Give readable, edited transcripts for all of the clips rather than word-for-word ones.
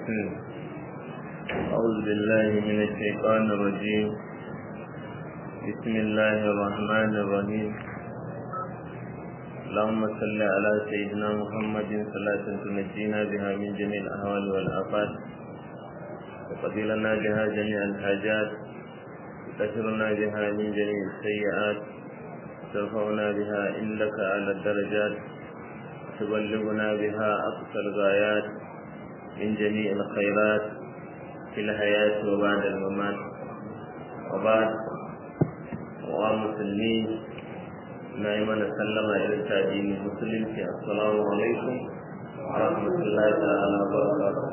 أعوذ بالله من الشيطان الرجيم. بسم الله الرحمن الرحيم. اللهم صل على سيدنا محمد صلاة تنجينا بها من جميع الأهوال والآفات، وتقضي لنا بها جميع الحاجات، وتكفرنا بها من جميع السيئات، وترفعنا بها عندك على الدرجات، وتبلغنا بها أقصى الغايات من جميع الخيرات في الحياة وبعد الممات. وبعد ومسلمين نائما سلم إلى التابعين المسلم في السلام عليكم ورحمة الله تعالى وبركاته.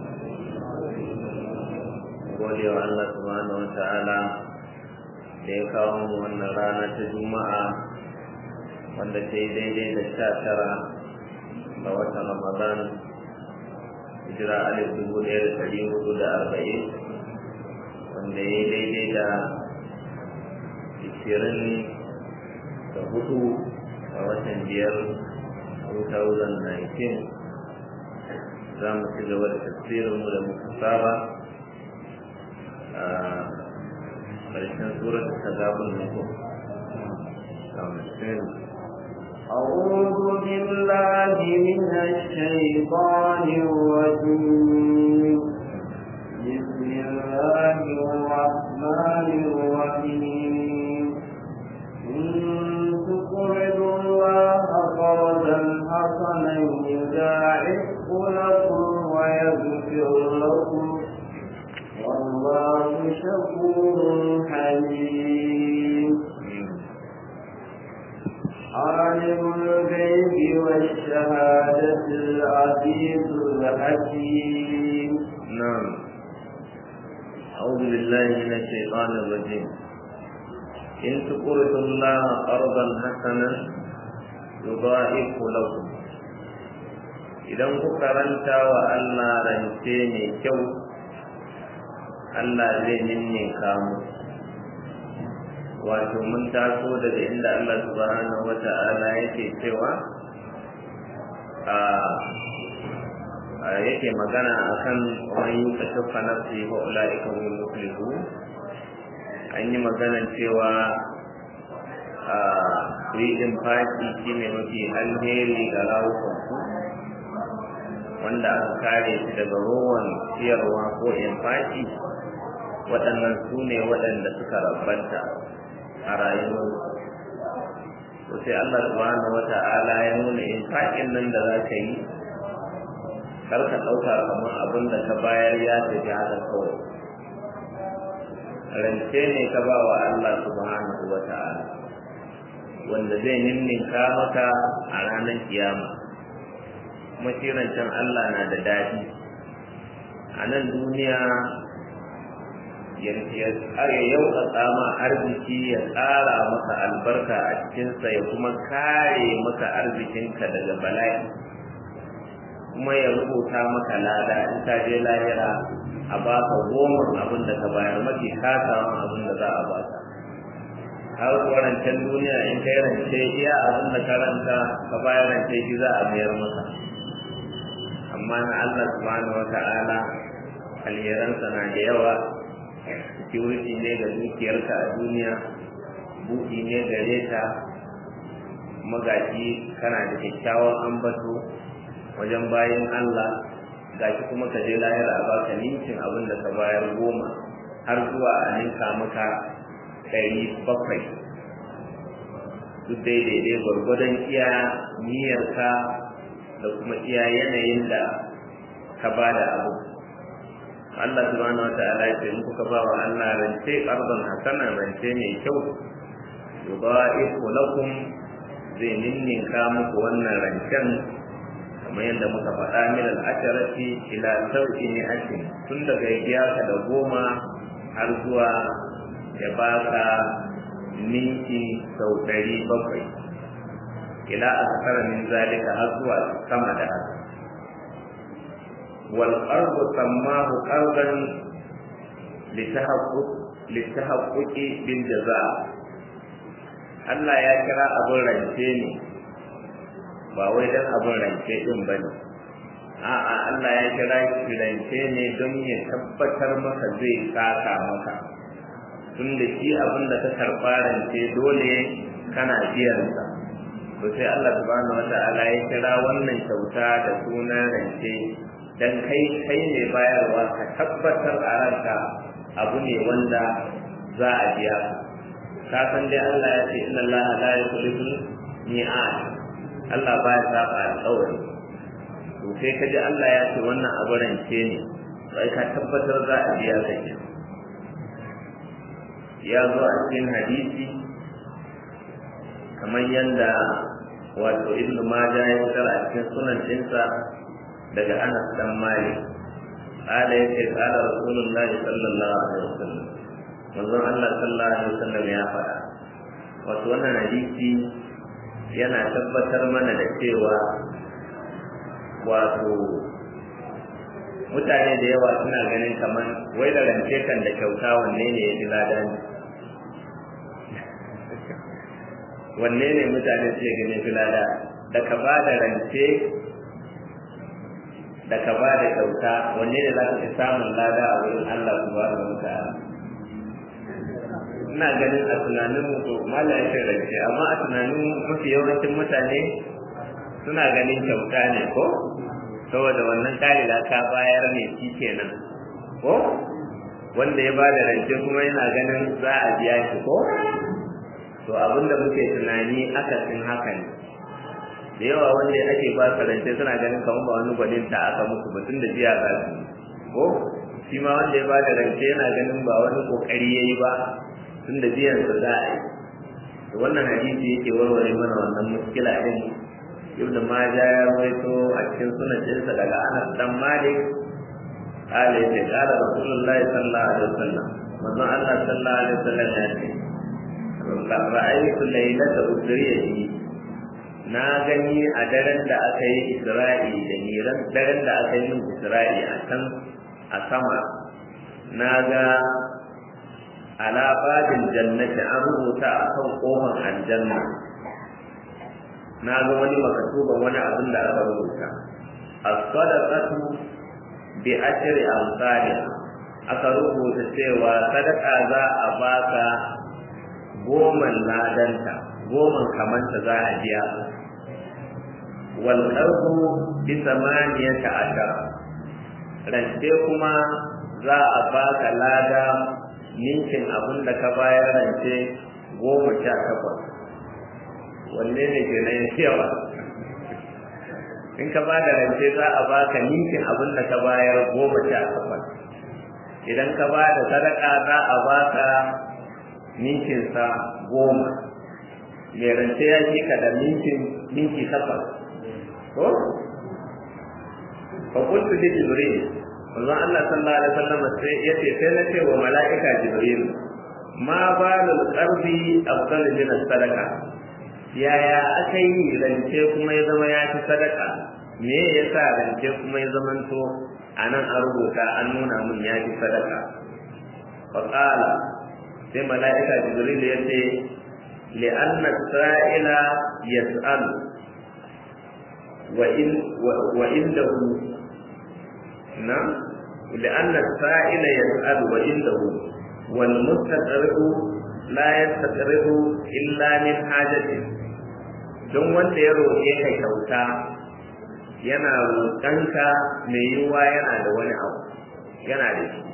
gode wa Allah subhanahu wa ta'ala da ya kawo mu wannan rana ta Juma'a wanda ta yi daidai da 19 ga watan Ramadan hijira 1440 wanda ya yi daidai da 24 a watan 5 2019. za mu ci gaba da tafsirinmu da muka saba a ƙarshen surat tagabun nukum. أعوذ بالله من الشيطان الرجيم. بسم الله الرحمن الرحيم. إن تقرضوا الله قرضا حسنا يضاعفه لكم ويغفر لكم والله شكور حليم. عالم الغيب والشهادة العزيز الحكيم. نعم. أعوذ بالله من الشيطان الرجيم. إن تقرضوا الله قرضا حسنا يضاعفه لكم. idan kuka ranta wa Allah rance mai kyau, Allah zai ninninka mu. Wato mun taso daga inda Allah subhanahu wata'ala yake cewa yake magana akan wani yuka shaffa nafsi wa ulaika humul muflihun. An yi maganan cewa riɗin fati shine mafi alheri ga rawukanku, wanda aka kare shi daga rowan ciyarwa ko infaki. Waɗannan su ne waɗanda suka rabbanta a rayuwar. to sai Allah subhanahu wata'ala ya nuna infaƙin nan da za ka yi, kar ka ɗauka kamar abin da ka bayar ya tafi haka kawai. Rance ne ka ba wa Allah subhanahu wata'ala wanda zai ninninka maka a ranar kiyama. Kuma shi rancen Allah na da daɗi. A nan duniya ya yauƙaƙa ma arziki, ya ƙara maka albarka a cikinsa, ya kuma kare maka arzikinka daga bala'i, kuma ya rubuta maka lada in ka je lahira a baka 10 abin da ka bayar, mafi kasawan abin da za a baka. har rancen duniya in kai rance iya abin da ka ranta ka bayar rance shi za a mayar maka. Amma na Allah subhanahu wata'ala alheransa na da yawa. Security ne ga dukiyarka a duniya, buɗi ne gare ta, magaji kana da kyakkyawan ambato wajen bayan Allah, gashi kuma ka je lahira a baka ninkin abin da ka bayar 10 har zuwa a ninka maka 700. duk daidai gwargwadon iya niyyarka da kuma iya yanayin da ka bada abu. Allah subhanahu wata'ala ya ce in kuka ba wa Allah rance qardan hasana, rance mai kyau, yudha'ifu lakum, zai ninninka muku wannan rancen kamar yadda muka faɗa min al-asharati ila sab'i mi'atin, tun daga biyaka da 10 har zuwa ya baka ninki sau 700, ila akthara min zalika har zuwa sama da haka. والقرض سماه قرضا للتحقق بالجزاء. Allah ya kira abin rance ne ba wai dan abin rance din bane, a'a Allah ya kira shi rance ne don ya tabbatar maka zai saka maka tunda shi abin da ka karɓa rance dole kana biyansa to sai Allah subhanahu wata'ala ya kira wannan kyauta da sunan rance dan kai ne bayarwa ka tabbatar a ranka abu ne wanda za a biya ka san dai Allah ya ce inna Allah la yukhlifu mi'ad Allah ba ya saba alƙawari to sai ka ji Allah ya ce wannan abu rance ne sai ka tabbatar za a biya ka ke ya zo a cikin hadisi kamar yadda wato Ibn Majah ya fitar a cikin sunan ɗinsa daga Anas dan Malik qala yace qala Rasulullah sallallahu alaihi wasallam manzon Allah sallallahu alaihi wasallam ya faɗa wato wannan hadisi yana tabbatar mana da cewa wato mutane da yawa suna ganin kamar wai da rance kan da kyauta wanne ne ya fi lada ne wanne ne mutane suke ganin fi lada da ka ba da rance da ka ba da kyauta wanne ne za ka fi samun lada a wurin Allah subhanahu wa ta'ala ina ganin a tunanin mu to mala ya rance amma a tunanin mafi yawancin mutane suna ganin kyauta ne ko saboda wannan kalila ka bayar ne shi kenan ko wanda ya bada rance kuma yana ganin za a biya shi ko to abinda muke tunani akasin haka ne da yawa wanda ake ba su rance suna ganin kamar ba wani gwaninta aka musu ba tun da biya za su ko shi ma wanda ya bada rance yana ganin ba wani kokari yayi ba tun da biyan sa za a yi to wannan hadisi yake warware mana wannan muskila din Ibn Majah ya rawaito a cikin sunansa daga Anas dan Malik qala ya qala Rasulullah sallallahu alaihi wasallam manzon Allah sallallahu alaihi wasallam ya ce ra'aytu laylata udriyati na gani a daren da aka yi Isra'i da niran daren da aka yi Isra'i a can a sama na ga ala babin jannati an rubuta akan kofar aljanna na ga wani makatuban wani abin da aka rubuta as-sadaqatu bi ashri amsalha aka rubuta cewa sadaka za a baka goman ladanta goman kamanta za a biya wal qardu bi 18 rance kuma za a baka lada ninkin abin da ka bayar rance 18 wanne ne ke nan yawa in ka ba da rance za a baka ninkin abin da ka bayar 18 idan ka ba da sadaka za a baka ninkin sa 10 mai rance ya ce ka da ninki 8 ko fa qultu li jibril wannan Allah sallallahu alaihi wasallam sai yace sai na ce wa mala'ika jibril ma balul qarbi afdal min as-sadaqa yaya aka yi rance kuma ya zama ya fi sadaka me yasa rance kuma ya zamanto a nan an rubuta an nuna mun ya fi sadaka fa qala sai mala'ika jibril ya ce li'anna sa'ila yas'al wa indahu na li'anna sa'ila yas'al wa indahu wal mustaqri'u la yastaqri'u illa min hajatin don wanda ya roƙe ka kyauta yana roƙanka mai yiwuwa yana da wani abu yana da shi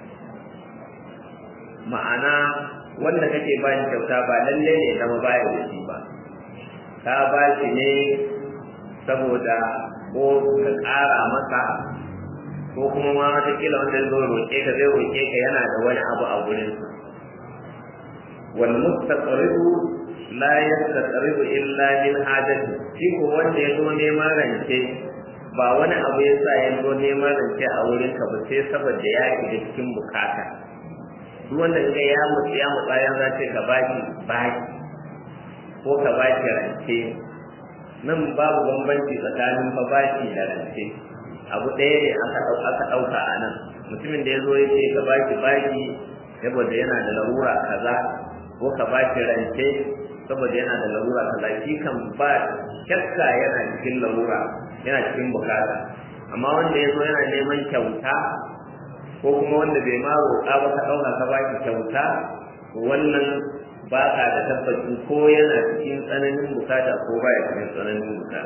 ma'ana wanda kake bayan kyauta ba lalle ne zama baya da shi ba ka ba shi ne saboda ko ka ƙara masa ko kuma ma watakila wanda zai roƙe ka yana da wani abu a wurinsa wal mustaqribu la yastaqribu illa min hajati shi ko wanda ya zo neman rance ba wani abu ya sa ya zo neman rance a wurin ka ba sai saboda ya shiga cikin bukata duk wanda ga ya mutsa ya za ce ka baki ko ka baki rance nan babu bambanci tsakanin fa baki da rance abu ɗaya ne aka ɗauka a nan mutumin da ya zo ya ce ka baki saboda yana da larura kaza ko ka baki rance saboda yana da larura kaza shi kan ba shakka yana cikin larura yana cikin bukata amma wanda ya zo yana neman kyauta ko kuma wanda bai ma roƙa ba ka ɗauka ka ba shi kyauta wannan ba ka da tabbacin ko yana cikin tsananin bukata ko ba ya cikin tsananin bukata.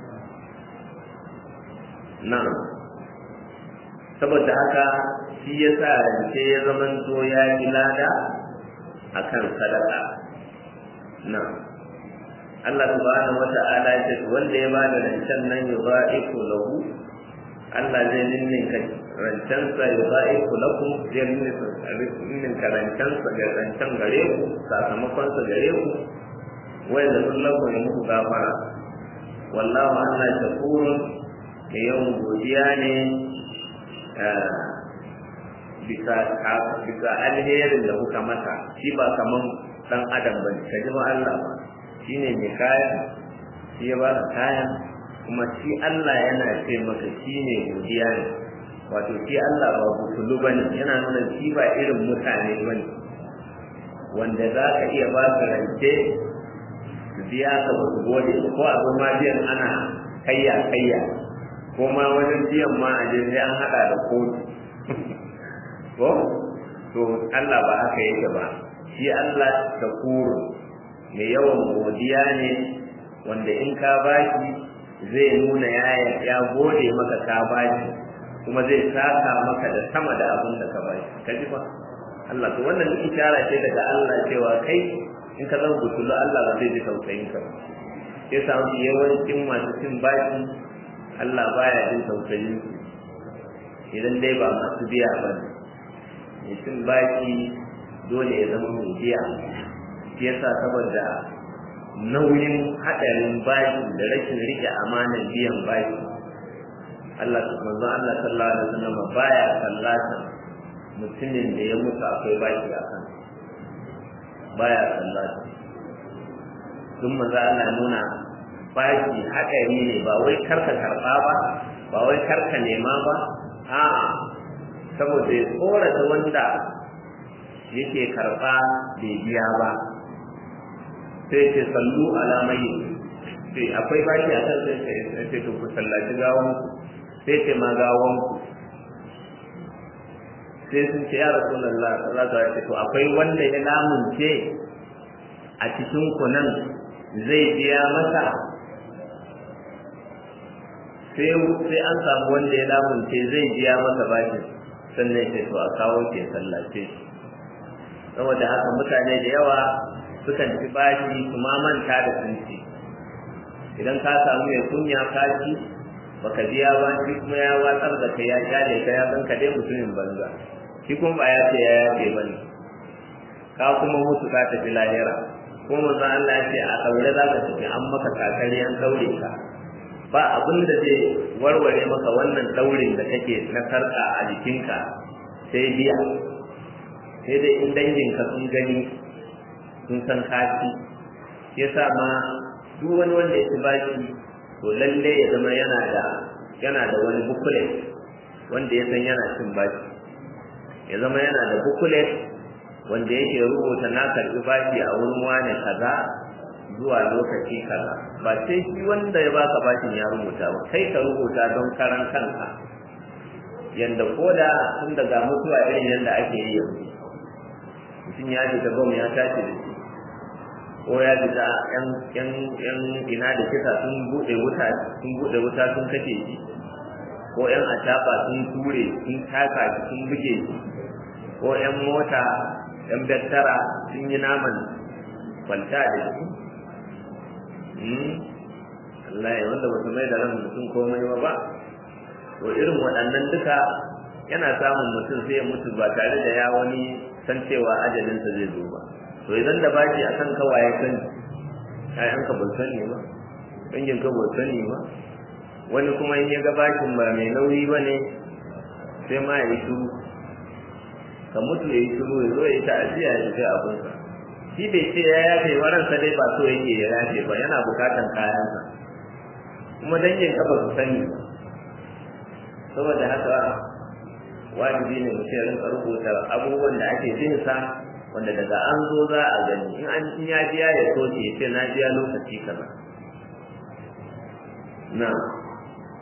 Na'am, saboda haka shi ya sa rance ya zamanto ya yi lada a kan sadaka. Na'am, Allah subhanahu wa ta'ala ya ce wanda ya ba da rancen nan ya ba'iku lahu, Allah zai ninninka rancensa ya ba'iku lakum, zai ninninka rancensa ga rancen gare ku, sakamakonsa gare ku, wai da sun lakum ya muku gafara. Wallahu Allah shakurun da yawan godiya ne bisa alherin da kuka masa, shi ba kaman dan adam ba ka ji ba Allah ba, shi ne mai kaya, shi ya ba ka kayan, kuma shi Allah yana ce maka shi ne godiya ne, wato shi Allah ba butulu ba ne, yana nuna shi ba irin mutane ba ne wanda za ka iya ba su rance su biya ka ba su gode, ko abin ma biyan ana kayya ko ma wajen biyan ma a sai an haɗa da kotu ko to Allah ba haka yake ba, shi Allah shakuru mai yawan godiya ne wanda in ka bashi zai nuna ya gode maka ka bashi kuma zai saka maka da sama da abin da ka bashi. Ka ji ba Allah, to wannan ishara ce daga Allah cewa kai in ka zama butulu Allah ba zai ji tausayin ka ba. Sai samu yawancin masu cin bashi Allah baya jin tausayin su idan dai ba masu biya ba ne. Mai cin bashi dole ya zama mai biya, shi yasa saboda nauyin haɗarin bashi da rashin rike amanar biyan bashi, Allah sallallahu alaihi wasallam baya sallata mutumin da ya mutu akwai bashi a kan, baya sallata. Duk manzo Allah nuna bashi haɗari ne, ba wai karka karɓa ba wai karka nema ba, a'a saboda ya tsorata wanda yake karɓa bai biya ba, sai ce sallu alamai, sai akwai baki a kan sai ce to ku sallaci gawon, sai ce ma gawon ku, sai sun ce ya Rasulullah sallallahu alaihi wasallam to akwai wanda ya lamunce a cikin ku nan zai biya masa, sai an samu wanda ya lamunce zai biya masa bakin sannan ce to a kawo ke sallace. Saboda haka mutane da yawa sukan ci bashi su ma manta da sun ci, idan ka samu mai kunya ka ci baka biya ba, shi kuma ya watsar da kai ya kyale ka ya san ka dai mutumin banza, shi kuma ba ya ce ya yafe ba ne, ka kuma mutu ka tafi lahira, kuma manzo Allah ya ce a daure za ka tafi, an maka kakari an daure ka, ba abin da zai warware maka wannan daurin da kake na sarka a jikinka sai biya, sai dai in danginka sun gani sun san kaci. Yasa ma duk wani wanda ya ci baki to lalle ya zama yana da wani booklet wanda ya san yana cin baki, ya zama yana da booklet wanda yake rubuta na karbi baki a wurin wane kaza zuwa lokaci kaza, ba sai shi wanda ya baka bakin ya rubuta ba, kai ka rubuta don karan kanka, yanda koda tun daga mutuwa irin yanda ake yi yanzu, mutum ya ji da bom ya tashi da shi, ko ya ji da yan ina da kisa sun bude wuta sun kashe shi, ko yan ataba sun ture sun taka shi sun buge shi, ko yan mota yan bettara sun yi naman kwalta da shi. Allah ya wanda ba su mai da ran mutum komai ba, to irin waɗannan duka yana samun mutum sai ya mutu ba tare da ya wani san cewa ajalinsa zai zo ba. To idan da baki akan kawaye sani, ƴaƴanka ba sani ba, danginka ba sani ba, wani kuma in ya ga bakin ba mai nauyi ba ne sai ma ya yi shiru, ka mutu ya yi shiru ya zo ya yi ta'aziyya ya shiga abinsa, shi bai ce ya yafe wa ransa dai ba so yake ya yafe ba, yana bukatan kayansa, kuma danginka ba su sani ba. Saboda haka wajibi ne mutum ya rinka rubuta abubuwan da ake jin sa, wanda daga an zo za a gani, in ya biya ya soke ya ce na biya lokaci kaza. Na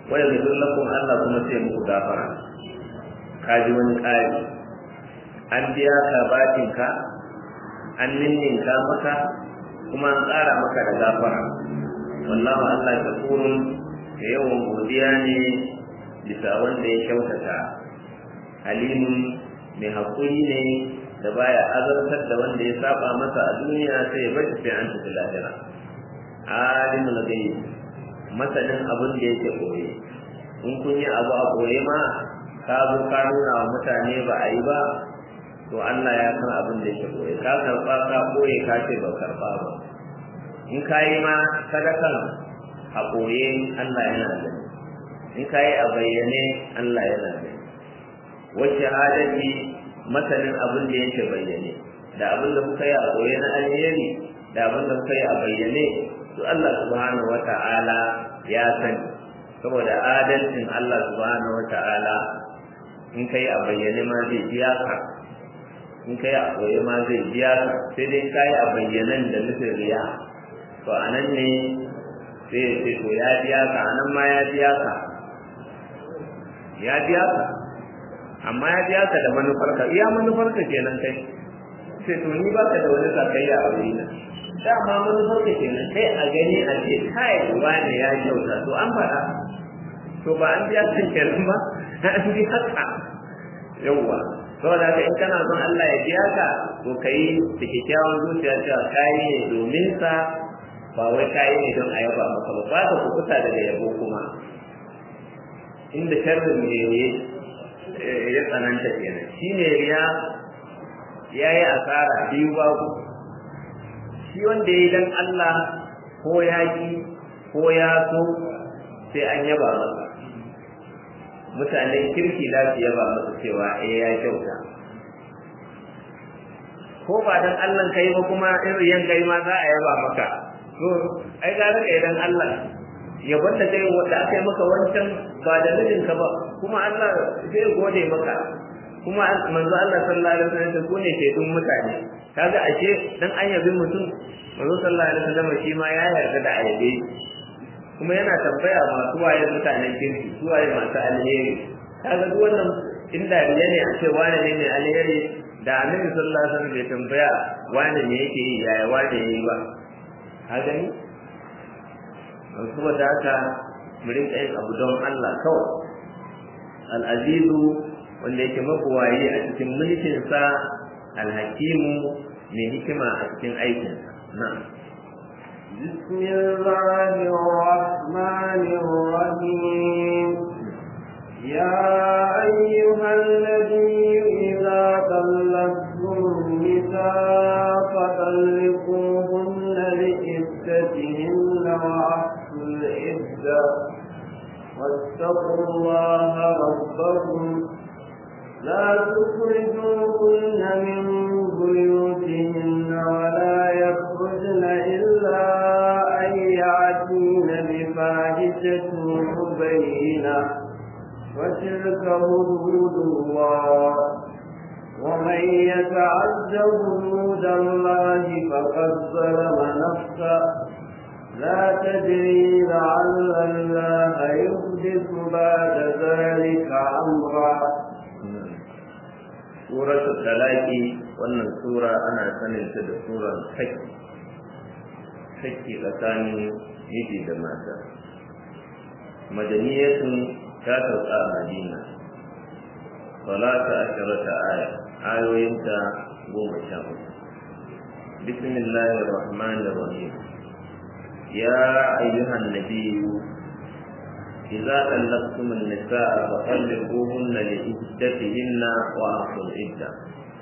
wa yaghfir lakum Allah kuma sai muku gafara kaji wani ƙari an biya ka batinka an ninninka maka kuma an ƙara maka da gafara wallahu Allah shakurun da yawan godiya ne bisa wanda ya kyautata halimun mai haƙuri ne da baya azartar da wanda ya saba masa a duniya sai ya bashi sai an tafi lahira alimul ghaib masanin abin da yake koye in kun yi abu a koye ma ka zo ka nuna wa mutane ba a yi ba to Allah ya san abin da yake koye ka karba ka koye ka ce ba karba ba in ka yi ma sadakan a koye Allah yana da in ka yi a bayyane Allah yana da wacce hadari masanin abin da yake bayyane da abin da kuka yi a koye na alheri da abin da kuka yi a bayyane to Allah subhanahu wata'ala ya sani saboda adalcin Allah subhanahu wata'ala in kai a bayyane ma zai biya ka in kai a koye ma zai biya ka sai dai kai a bayyanan da nufin riya to anan ne sai ya ce to ya biya ka anan ma ya biya ka amma ya biya ka da manufarka iya manufarka kenan kai sai to ni baka da wani sakayya a wurina dama manufarka kenan kai a gani a ce kai wani ya kyauta to an faɗa to ba an biya kan kenan ba an bi haka yawwa saboda haka in kana son Allah ya biya ka to kai da kyakkyawan zuciya cewa kai ne domin sa ba wai kai ne don a yaba maka ba ba ka kukuta daga yabo kuma inda sharrin ne ya tsananta kenan shine riya yayi asara biyu babu shi wanda yayi dan Allah ko ya ki ko ya so sai an yaba masa mutanen kirki za su yaba masa cewa ya kyauta ko ba dan Allah kai ba kuma in riyan kai ma za a yaba maka to ai ga raka idan Allah yabon da kai wanda aka yi maka wancan ba da mijinka ba kuma Allah zai gode maka kuma manzo Allah sallallahu alaihi wasallam ko ne shaidun mutane kaga ashe dan an yabi mutum manzo sallallahu alaihi wasallam shi ma ya yarda da ayabe kuma yana tambaya masu waye mutanen kirki su waye masu alheri kaga duk wannan inda riya ne a ce wani ne mai alheri da annabi sallallahu alaihi wasallam bai tambaya wani ne yake yi yaya wani yayi ba kaga ni saboda haka mu rinka yin abu don Allah kawai al-azizu wanda yake mabuwayi a cikin mulkinsa al-hakimu mai hikima a cikin aikinsa na'am بسم الله الرحمن الرحيم يا أيها النبي إذا طلقتم النساء فطلقوهن لعدتهن وأحصوا العدة واتقوا الله ربكم لا تخرجوهن من بيوتهن ولا يخرجن إلا أن يأتين بفاحشة مبينة وتلك حدود الله ومن يتعد حدود الله فقد ظلم نفسه لا تدري لعل الله يحدث بعد ذلك أمرا. سورة الطلاق wannan sura ana sanin ta da surar saki tsakanin miji da mata madaniyatun ta sauka a Madina salata asharata aya ayoyinta 14 bismillahir rahmanir rahim ya ayyuhan nabiyyu idza talaqtum an-nisaa fatalliquhunna li'iddatihinna wa ahsul iddah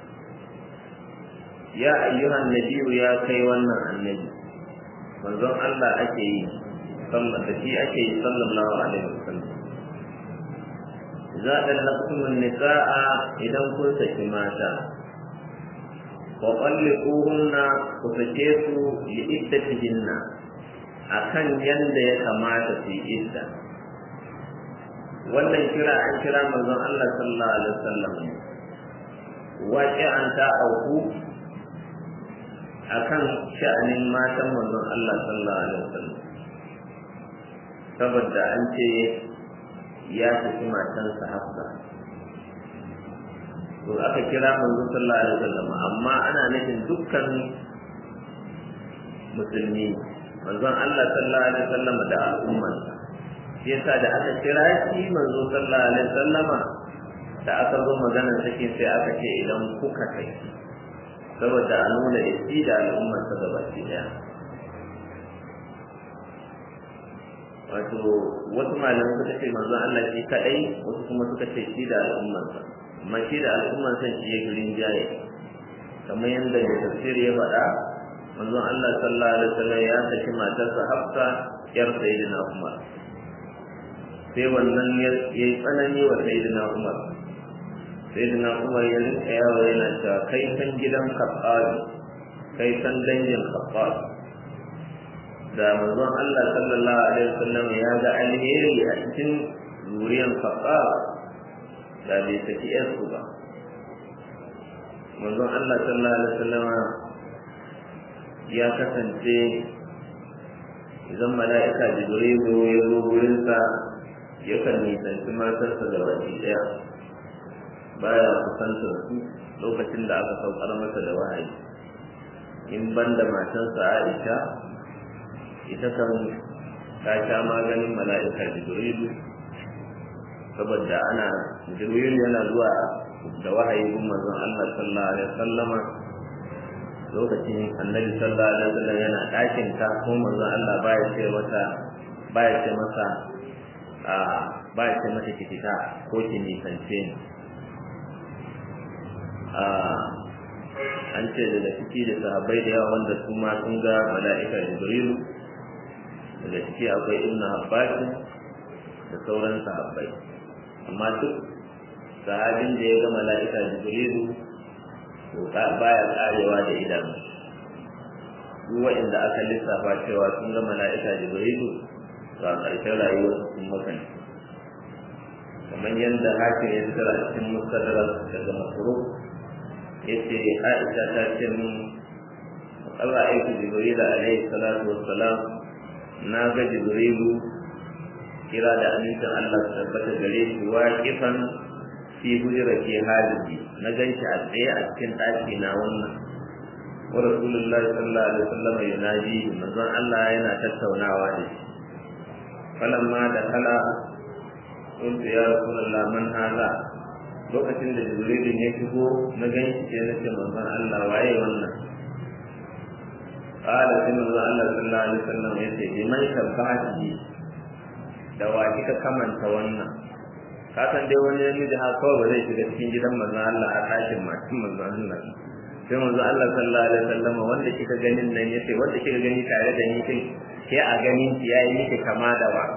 ya ayyuhan nabiyyu ya kai wannan annabi manzon Allah ake yi sallallahu alaihi wasallam idza talaqtum an-nisaa idan kun saki mata wa talliquhunna ku sake su li'iddatihinna akan yanda ya kamata su yi idda wannan kira an kira manzon Allah sallallahu alaihi wasallam waqi'an ta auku akan sha'anin matan manzon Allah sallallahu alaihi wasallam saboda an ce ya saki matansa Hafsa to aka kira manzo sallallahu alaihi wasallam amma ana nufin dukkan musulmi manzon Allah sallallahu alaihi wasallam da al'ummarsa shi yasa da aka kira shi manzo sallallahu alaihi wasallama da aka zo magana take sai aka ce idan kuka kai saboda a nuna isi da al'ummarsa gabaki daya wato wasu malamai suka ce manzon Allah shi kadai wasu kuma suka ce shi da al'ummarsa amma shi da al'ummarsa shi ya girin jaye kamar yadda mai tafsiri ya faɗa manzon Allah sallallahu alaihi wasallam ya saki matarsa Hafsa yar sayyidina Umar sai wannan yayi tsanani wa sayyidina Umar sayyidina Umar ya rinka yawo yana cewa kai san gidan Khattab kai san dangin Khattab da manzon Allah sallallahu alaihi wasallam ya ga alheri a cikin zuriyar Khattab da bai saki yarsu ba manzon Allah sallallahu alaihi wasallam ya kasance idan mala'ika Jibrilu ya zo wurinsa yakan nisanci matarsa da baki ɗaya baya kusantar su lokacin da aka saukar masa da wahayi in banda matarsa Aisha ita kan ta sha maganin mala'ika Jibrilu saboda Jibrilu yana zuwa da wahayi gun manzon Allah sallallahu alaihi wasallama lokacin annabi sallallahu alaihi wasallam yana ɗakin ta ko manzon Allah baya ce mata ki fita ko ki nisance ni an ce daga ciki da sahabbai da yawa wanda su ma sun ga mala'ika Jibrilu daga ciki akwai Ibn Abbas da sauran sahabbai amma duk sahabin da ya ga mala'ika Jibrilu to baya karewa da idanu duk wanda aka lissafa cewa sun ga mala'ika Jibrilu ga ƙarshen rayuwar sun makani kamar yadda hakim ya tsara cikin mustadrak daga Masruq yace Aisha ta ce min Allah aiki Jibril alaihi salatu wassalam na ga Jibrilu kira da amincin Allah ta tabbata gare shi waqifan fi hujrati halibi na ganshi a tsaye a cikin daki na wannan wa Rasulullah sallallahu alaihi wasallam yunaji manzon Allah yana tattaunawa da shi falamma da kala قلت يا رسول الله من هذا lokacin da Jibril ya shigo na ganshi sai na ce manzon Allah waye wannan qala sai manzon Allah sallallahu alaihi wasallam ya ce bi man shabbati da wa kika kamanta wannan ka san dai wani namiji ha kawai ba zai shiga cikin gidan manzon Allah a ɗakin matan manzon Allah sai manzon Allah sallallahu alaihi wasallam wanda kika ganin nan yace wanda kika gani tare da ni kin sai a ganin ki yayi miki kama da ba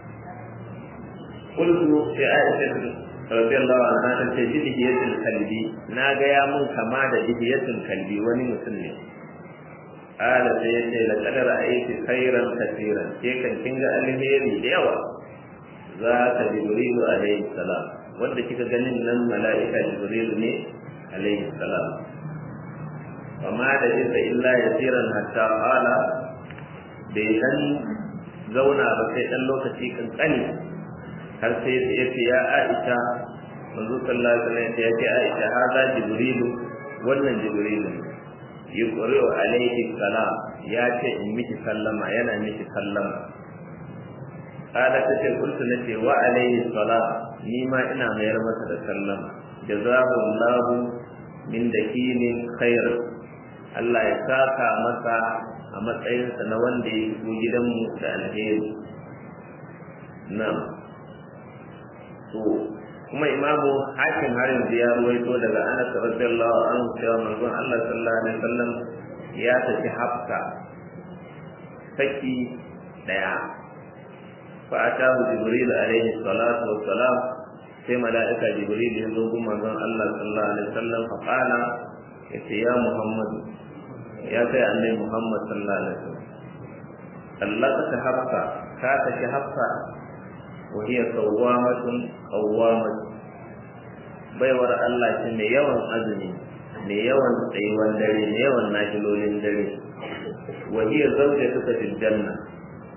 قلت في عائشة رضي الله عنها أنت جدية الكلبي ناقيا من كما جدية الكلبي ونمسلم قال سيدي لقد رأيت خيرا كثيرا كيكا كنغا الهيري ديوا ذات جبريل عليه السلام wanda kika ganin nan mala'ika Jibril ne alaihi salam amma da isa illa yasiran hatta qala bai dan zauna ba sai dan lokaci kankani har sai ya ce ya Aisha manzo sallallahu alaihi wasallam ya ce Aisha hada Jibrilu wannan Jibrilu yuqri'u alaihi salam ya ce in miki sallama yana miki sallama kada ta ce kuntu nace wa alaihi salam ni ma ina mayar masa da sallama jazahullahu min dakinin khair Allah ya saka masa a matsayinsa na wanda ya shigo gidanmu da alheri na'am to kuma imamu hakim har yanzu ya ruwaito daga Anas radiyallahu anhu cewa manzon Allah sallallahu alaihi wasallam ya saki Hafsa saki daya fa atahu Jibril alaihi salatu wassalam sai malaika Jibril ya zo ga manzon Allah sallallahu alaihi wasallam fa qala ya Muhammad ya kai annabi Muhammad sallallahu alaihi wasallam Allah ta Hafsa ka saki Hafsa وهي صوامة قوامة baiwar Allah ce mai yawan azumi mai yawan tsayuwan dare mai yawan nafilolin dare wa hiya zawjatuka fil janna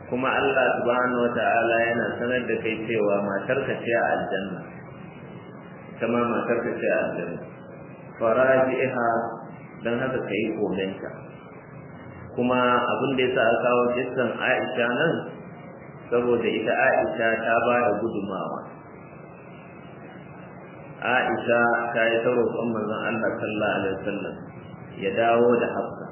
kuma Allah subhanahu wata'ala yana sanar da kai cewa matarka ce a aljanna, kama matarka ce a aljanna, faraji'iha don haka ka yi komenta. Kuma abin da ya sa aka kawo kissan Aisha nan, saboda ita Aisha ta ba da gudumawa. Aisha ta yi ta roƙon manzon Allah sallallahu alaihi wasallam ya dawo da Hafsa,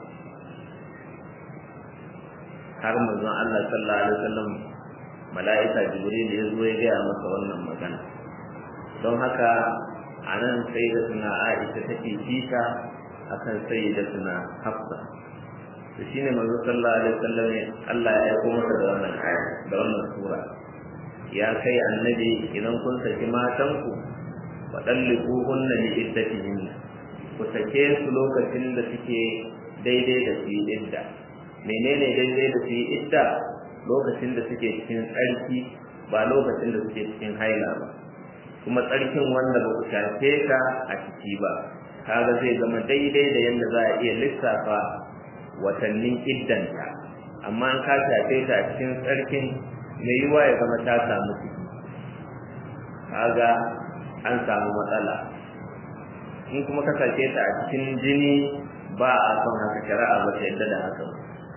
har manzon Allah sallallahu alaihi wasallam mala'ika Jibril ya zo ya gaya masa wannan magana. Don haka a nan sai da suna Aisha take fita akan sai da suna Hafsa. To shine manzon sallallahu alaihi wasallam Allah ya aiko masa da wannan aya da wannan sura. Ya kai annabi, idan kun saki matanku faɗallikuhunna li iddatihinna, ku sake su lokacin da suke daidai da su yi idda. Menene daidai da su yi idda? Lokacin da suke cikin tsarki, ba lokacin da suke cikin haila ba, kuma tsarkin wanda ba ku shafe ka a ciki ba. Kaga zai zama daidai da yadda za a iya lissafa watannin iddanta. Amma an ka shafe ta a cikin tsarkin, mai yiwuwa ya zama ta samu ciki, kaga an samu matsala. In kuma ka sake ta a cikin jini, ba a son haka, shari'a ba ta yadda da haka.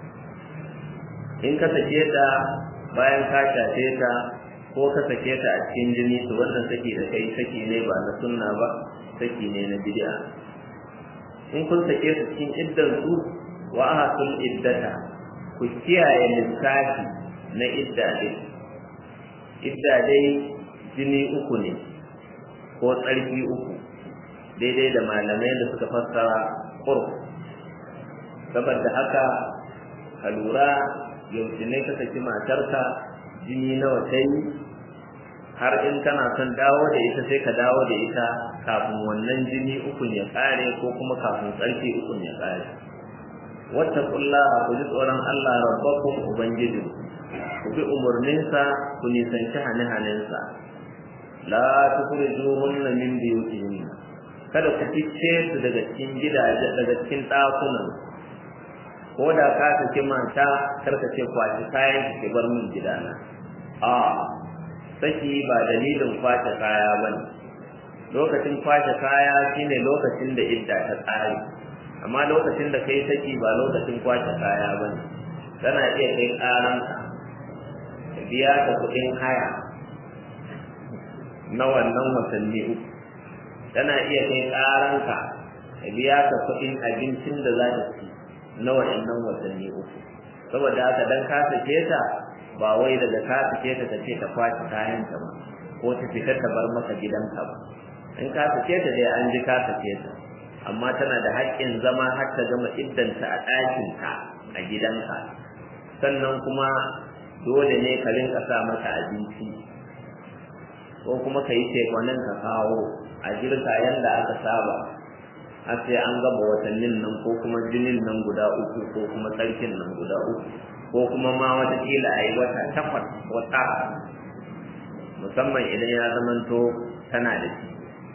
In ka sake ta bayan ka shafe ta ko ka sake ta a cikin jini, to wannan saki da kai saki ne ba na sunna ba, saki ne na bid'a. In kun sake su cikin iddan su, wa ahsul iddata, ku kiyaye lissafi na idda dai. Idda dai jini uku ne ko tsarki uku, daidai da malamai da suka fassara qurb. Saboda haka ka lura yaushe ne ka saki matarka, jini nawa ta yi, har in kana son dawo da ita sai ka dawo da ita kafin wannan jini ukun ya kare ko kuma kafin tsarki ukun ya kare. Wattaqullaha, ku ji tsoron Allah rabbakum ubangiji, ku bi umarninsa, ku nisanci hane-hanensa. La tukhrijuhunna min buyutihinna, kada ku fice su daga cikin gidaje, daga cikin ɗakunan. Ko da ka saki mata, karka ce kwaci kayan ki bar min gidana. Saki ba dalilin kwace kaya bane. Lokacin kwace kaya shine lokacin da idda ta tsare, amma lokacin da kai saki ba lokacin kwace kaya bane. Tana iya kai ƙaranka, biya ta kuɗin haya na wannan watanni uku. Tana iya kai ƙaranka, biya ta kuɗin abincin da za ta ci na waɗannan watanni uku. Saboda haka dan ka sake ta, ba wai daga ka sake ta ce ta kwace kayanta ba, ko ta fita ta bar maka gidanka ba. In ka sake ta dai an ji ka sake ta, amma tana da haƙƙin zama har ta gama iddanta a ɗakinka a gidanka. Sannan kuma dole ne ka rinka sa mata abinci, ko kuma ka yi tekwanin ka kawo a girka yadda aka saba, har sai an gaba watannin nan ko kuma jinin nan guda uku ko kuma tsarkin nan guda uku, ko kuma ma watakila a yi wata 8 wata, musamman idan ya zamanto tana da shi.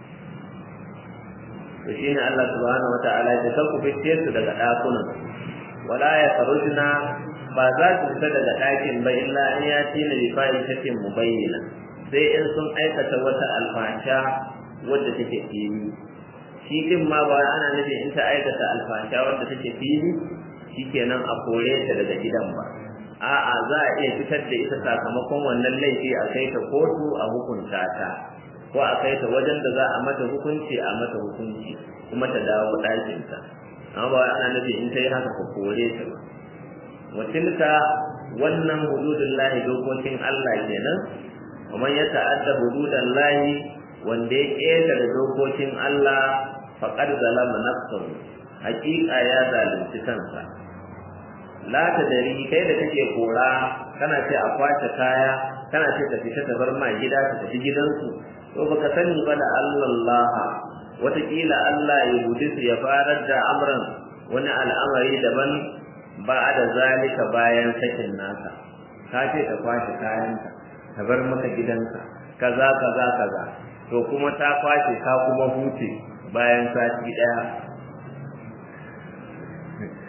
To shine Allah subhanahu wata'ala ya ce ku fice su daga ɗakunan, wala ya farujna, ba za su fita daga ɗakin ba illa an ya tina bi fahishatin mubayyana, sai in sun aikata wata alfasha wadda take fili. Shi din ma ba ana nufi in ta aikata alfasha wadda take fili shikenan a kore ta daga gidan ba. A'a, za a iya fitar da ita sakamakon wannan laifi, a kai ta kotu a hukunta ta, ko a kai ta wajen da za a mata hukunci kuma ta dawo ɗakinta. Amma ba ana nufi in ta yi haka ka kore ta ba. Watilka, wannan hududullahi, dokokin Allah kenan. Kuma ya ta'adda hududallahi, wanda ya ƙetare dokokin Allah, faqad zalama nafsahu, haƙiƙa ya zalunci kansa. La ta dari, kai da kake kora, kana ce a kwace kaya, kana ce ta fita ta bar ma gida, ta tafi gidansu, to baka sani ba da Allah, wataƙila Allah ya gudu su ya farar da amran wani al'amari daban ba da zalika bayan sakin naka. Ka ce ta kwace kayanta, ta bar maka gidanka, kaza, to kuma ta kwace ka kuma huce bayan sati ɗaya.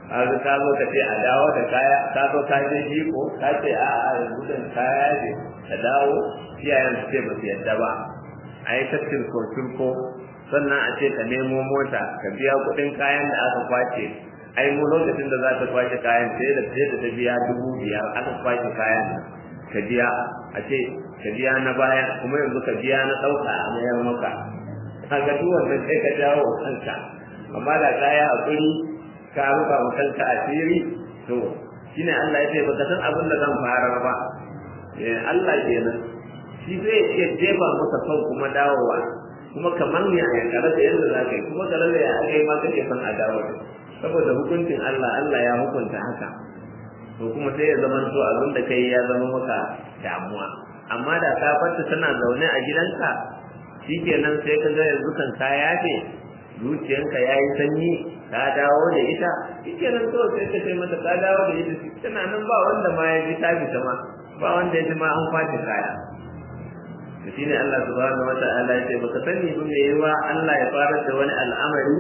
ka zo ka ce a dawo da kaya ka zo ka je shi ko ka ce a yanzu da kaya ne ka dawo iyayen su ce ba su yadda ba a yi tattin ko sannan a ce ka nemo mota ka biya kuɗin kayan da aka kwace ai mu lokacin da za ta kwace kayan sai da ta biya 5,000 aka kwace kayan ka biya a ce ka biya na baya kuma yanzu ka biya na ɗauka a mayar maka kaga duk wannan sai ka jawo kanka amma da kaya hakuri ka rufa wa kanka asiri to shine Allah ya ce baka san abin da zan fara ba Allah kenan shi zai iya jefa maka son kuma dawowa kuma kamar ya kare da yadda za ka yi kuma kare da ya kai ma kake son a dawo saboda hukuncin Allah ya hukunta haka to kuma sai ya zama to abin da kai ya zama maka damuwa amma da ka farta tana zaune a gidanka shikenan sai ka ga yanzu kan kaya ce zuciyanka yayi sanyi ka dawo da ita shikenan to sai ka kai mata ka dawo da ita tana nan ba wanda ma ya ji ta fita ma ba wanda ya ji ma an kwace kaya to shine Allah subhanahu wataala ya ce baka sani ba me yawa Allah ya fara da wani al'amari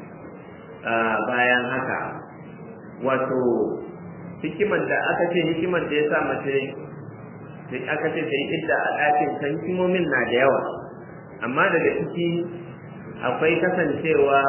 bayan haka wato hikimar da aka ce hikimar da ya sa mace sai aka ce sai idda a ɗakin san hikimomin na da yawa amma daga ciki akwai kasancewa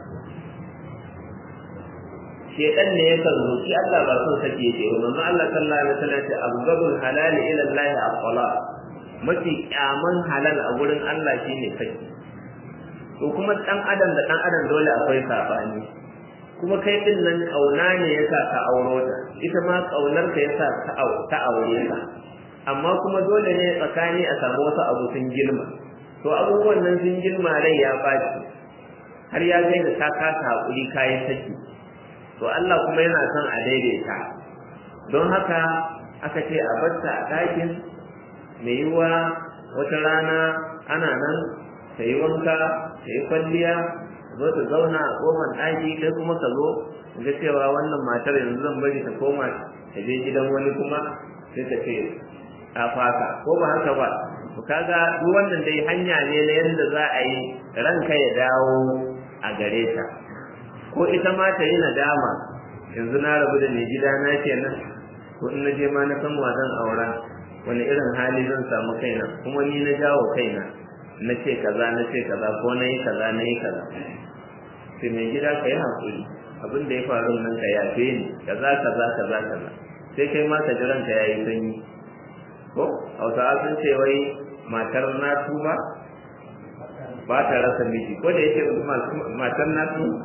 shedan ne ya kan roki Allah ba son sake yake ba manzo Allah sallallahu alaihi wasallam ya ce abghadul halal ila Allah at-talaq mafi kyaman halal a gurin Allah shine saki to kuma dan adam da dan adam dole akwai sabani kuma kai din nan kauna ne yasa ka auro ta ita ma kaunar ka yasa ta aure ka amma kuma dole ne tsakani a samu wasu abu sun girma to abubuwan nan sun girma rai ya baci har ya kai da ka kasa hakuri kayan saki to Allah kuma yana son a daidaita don haka aka ce a barta a ɗakin mai yiwuwa wata rana ana nan ta yi wanka ta yi kwalliya zo ta zauna a ƙofar ɗaki kai kuma ka zo ga cewa wannan matar yanzu zan bari ta koma ta je gidan wani kuma sai ta ce ta fasa ko ba haka ba to kaga duk wannan dai hanya ne na yadda za a yi ranka ya dawo a gare ta ko ita ma ta yi nadama yanzu na rabu da mai gida na kenan ko in na je ma na san wa zan aura wani irin hali zan samu kaina kuma ni na jawo kaina na ce kaza ko na yi kaza sai mai gida ka yi haƙuri abin da ya faru nan ka yafe ni kaza sai kai ma ka ji ranka ya yi sanyi ko hausawa sun ce wai matar na tuba ba ta rasa miji ko da yake matar na tuba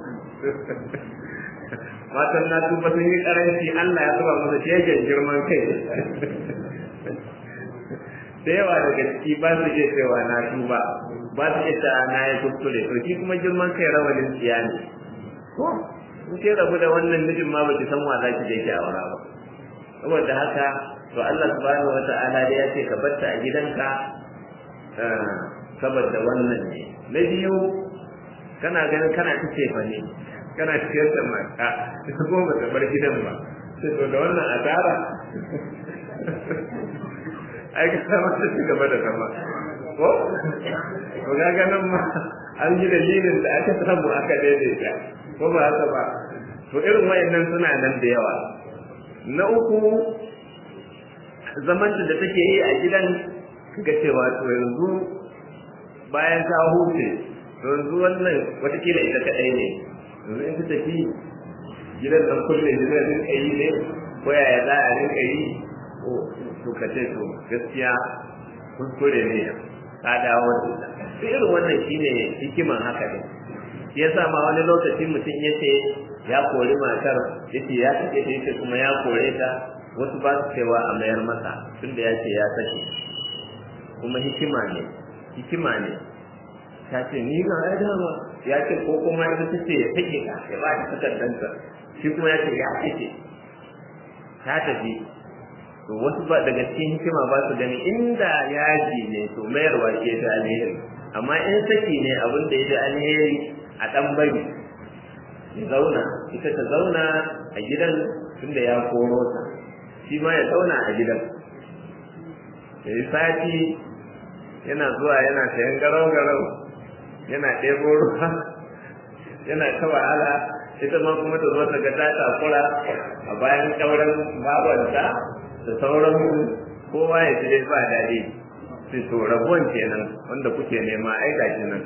matan na tuba sun yi karanci Allah ya zuba masa shegen girman kai da yawa daga ciki ba su iya cewa na tuba ba su iya cewa na yi kuskure to shi kuma girman kai rawalin tsiya ne ko in ke rabu da wannan mijin ma baki san wa za ki je ki aura ba saboda haka to Allah subhanahu wata'ala da ya ce ka bar ta a gidanka saboda wannan ne na biyu kana ganin kana ta cefa ne kana ciyar da mata ita kuma ba ta bar gidan ba sai to da wannan asara ai ka sama ta ci gaba da zama ko ga ganin ma an yi dalilin da aka samu aka daidaita ko ba haka ba to irin wayannan suna nan da yawa na uku zaman da take yi a gidan ga cewa to yanzu bayan ta huce to yanzu wannan watakila ita kaɗai ne yanzu in ta tafi gidan nan kulle gidan rinka yi ne ko yaya za a rinka yi to ka ce to gaskiya kuskure ne ka dawo da ita sai irin wannan shine hikiman haka ne shi yasa ma wani lokaci mutum ya ce ya kori matar yace ya take ta yace kuma ya kore ta wasu ba su cewa a mayar masa tunda ya ce ya sake kuma hikima ne ta ce ni ga ya dama ya ce ko kuma ita ta ce ya take ka ya ba ta takardanta shi kuma ya ce ya take ta tafi to wasu ba daga cikin hikima ba su gani inda yaji ne to mayarwa ke ta alheri amma in saki ne abin da ya da alheri a dan bari ya zauna ita ta zauna a gidan tunda ya koro ta shi ma ya zauna a gidan ya yi sati yana zuwa yana sayan garau-garau yana ɗebo ruwa yana ta wahala ita ma kuma ta zo ta ga ta takura a bayan kauran babanta da sauran kowa ya ji ba daɗi sai to rabuwan kenan wanda kuke nema ai gashi nan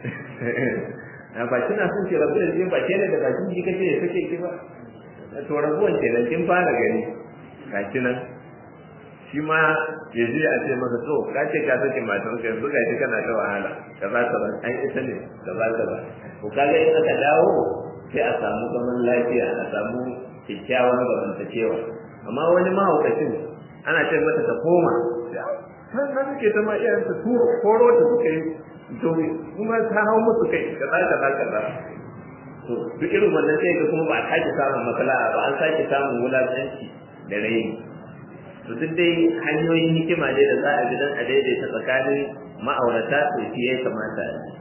ba kina son ki rabu da shi ba ke da bakin ji kace ya sake ki ba to rabuwan kenan kin fara gani gashi nan shi ma ya ji a ce masa to ka ce ka sake matan ka yanzu gashi kana ta wahala kaza kaza ai ita ne kaza kaza ko kaga in aka dawo sai a samu zaman lafiya a samu kyakkyawan zamantakewa amma wani mahaukacin ana ce mata ta koma nan suke ta ma iyayensa koro ta suka yi to kuma ta hau musu kai kaza to duk irin wannan sai ga kuma ba a sake samun matsala ba an sake samun wulaƙanci da raini to duk dai hanyoyin hikima ne da za a bi don a daidaita tsakanin ma'aurata to shi ya kamata a yi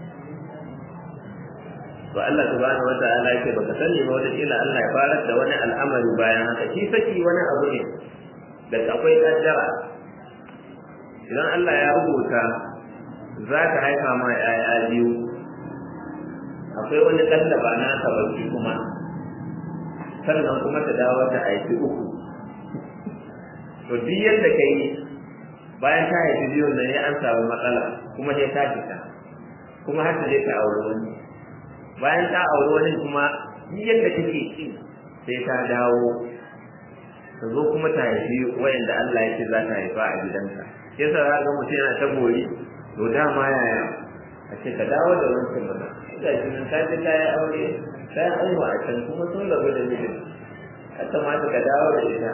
to Allah subhanahu wata'ala yake baka sani ba wata kila Allah ya farar da wani al'amari bayan haka shi saki wani abu ne da akwai kaddara idan Allah ya rubuta za ka haifa ma ‘ya'ya biyu akwai wani kallaba na tabarki kuma sannan kuma ta dawo ta haifi uku to duk yadda ka yi bayan ta haifi biyun nan ya an samu matsala kuma sai ta fita kuma har ta je ta aure wani bayan ta aure wani kuma duk yadda kake ki sai ta dawo ta zo kuma ta haifi wayanda Allah ya ce za ta haifa a gidanka yasa za ga mutum yana ta gori to dama yaya a ce ka dawo da wancan mana ga shi nan ka je ka yi aure ka yi aiwa a can kuma sun rabu da mijin ya kamata ka dawo da ita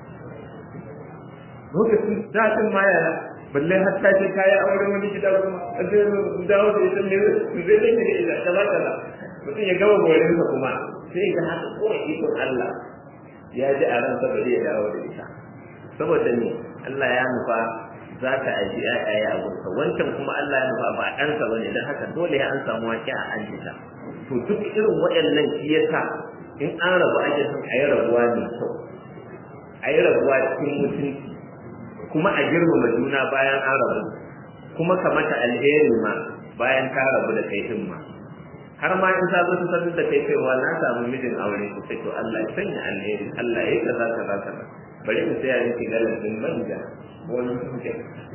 lokacin daɗin ma yaya balle har ka je ka yi aure wani gida kuma a ce dawo da ita ne zai zai shiga ita kaza kaza mutum ya gama gorinsa kuma sai ga haka kawai ikon Allah ya ji a ransa bari ya dawo da ita saboda ne Allah ya nufa za ta aji ayaye a gunsa wancan kuma Allah ya nufa ba ɗansa bane dan haka dole ya an samu waki a anjita to duk irin waɗannan shi yasa in an rabu ake son a yi rabuwa ne kyau a yi rabuwa cikin mutunci kuma a girmama juna bayan an rabu kuma ka mata alheri ma bayan ta rabu da kai din ma har ma in ta zo ta sanar da kai cewa na samu mijin aure ko sai to Allah ya sanya alheri Allah ya kaza kaza kaza bari mu sai ya yi galibin banja wani suke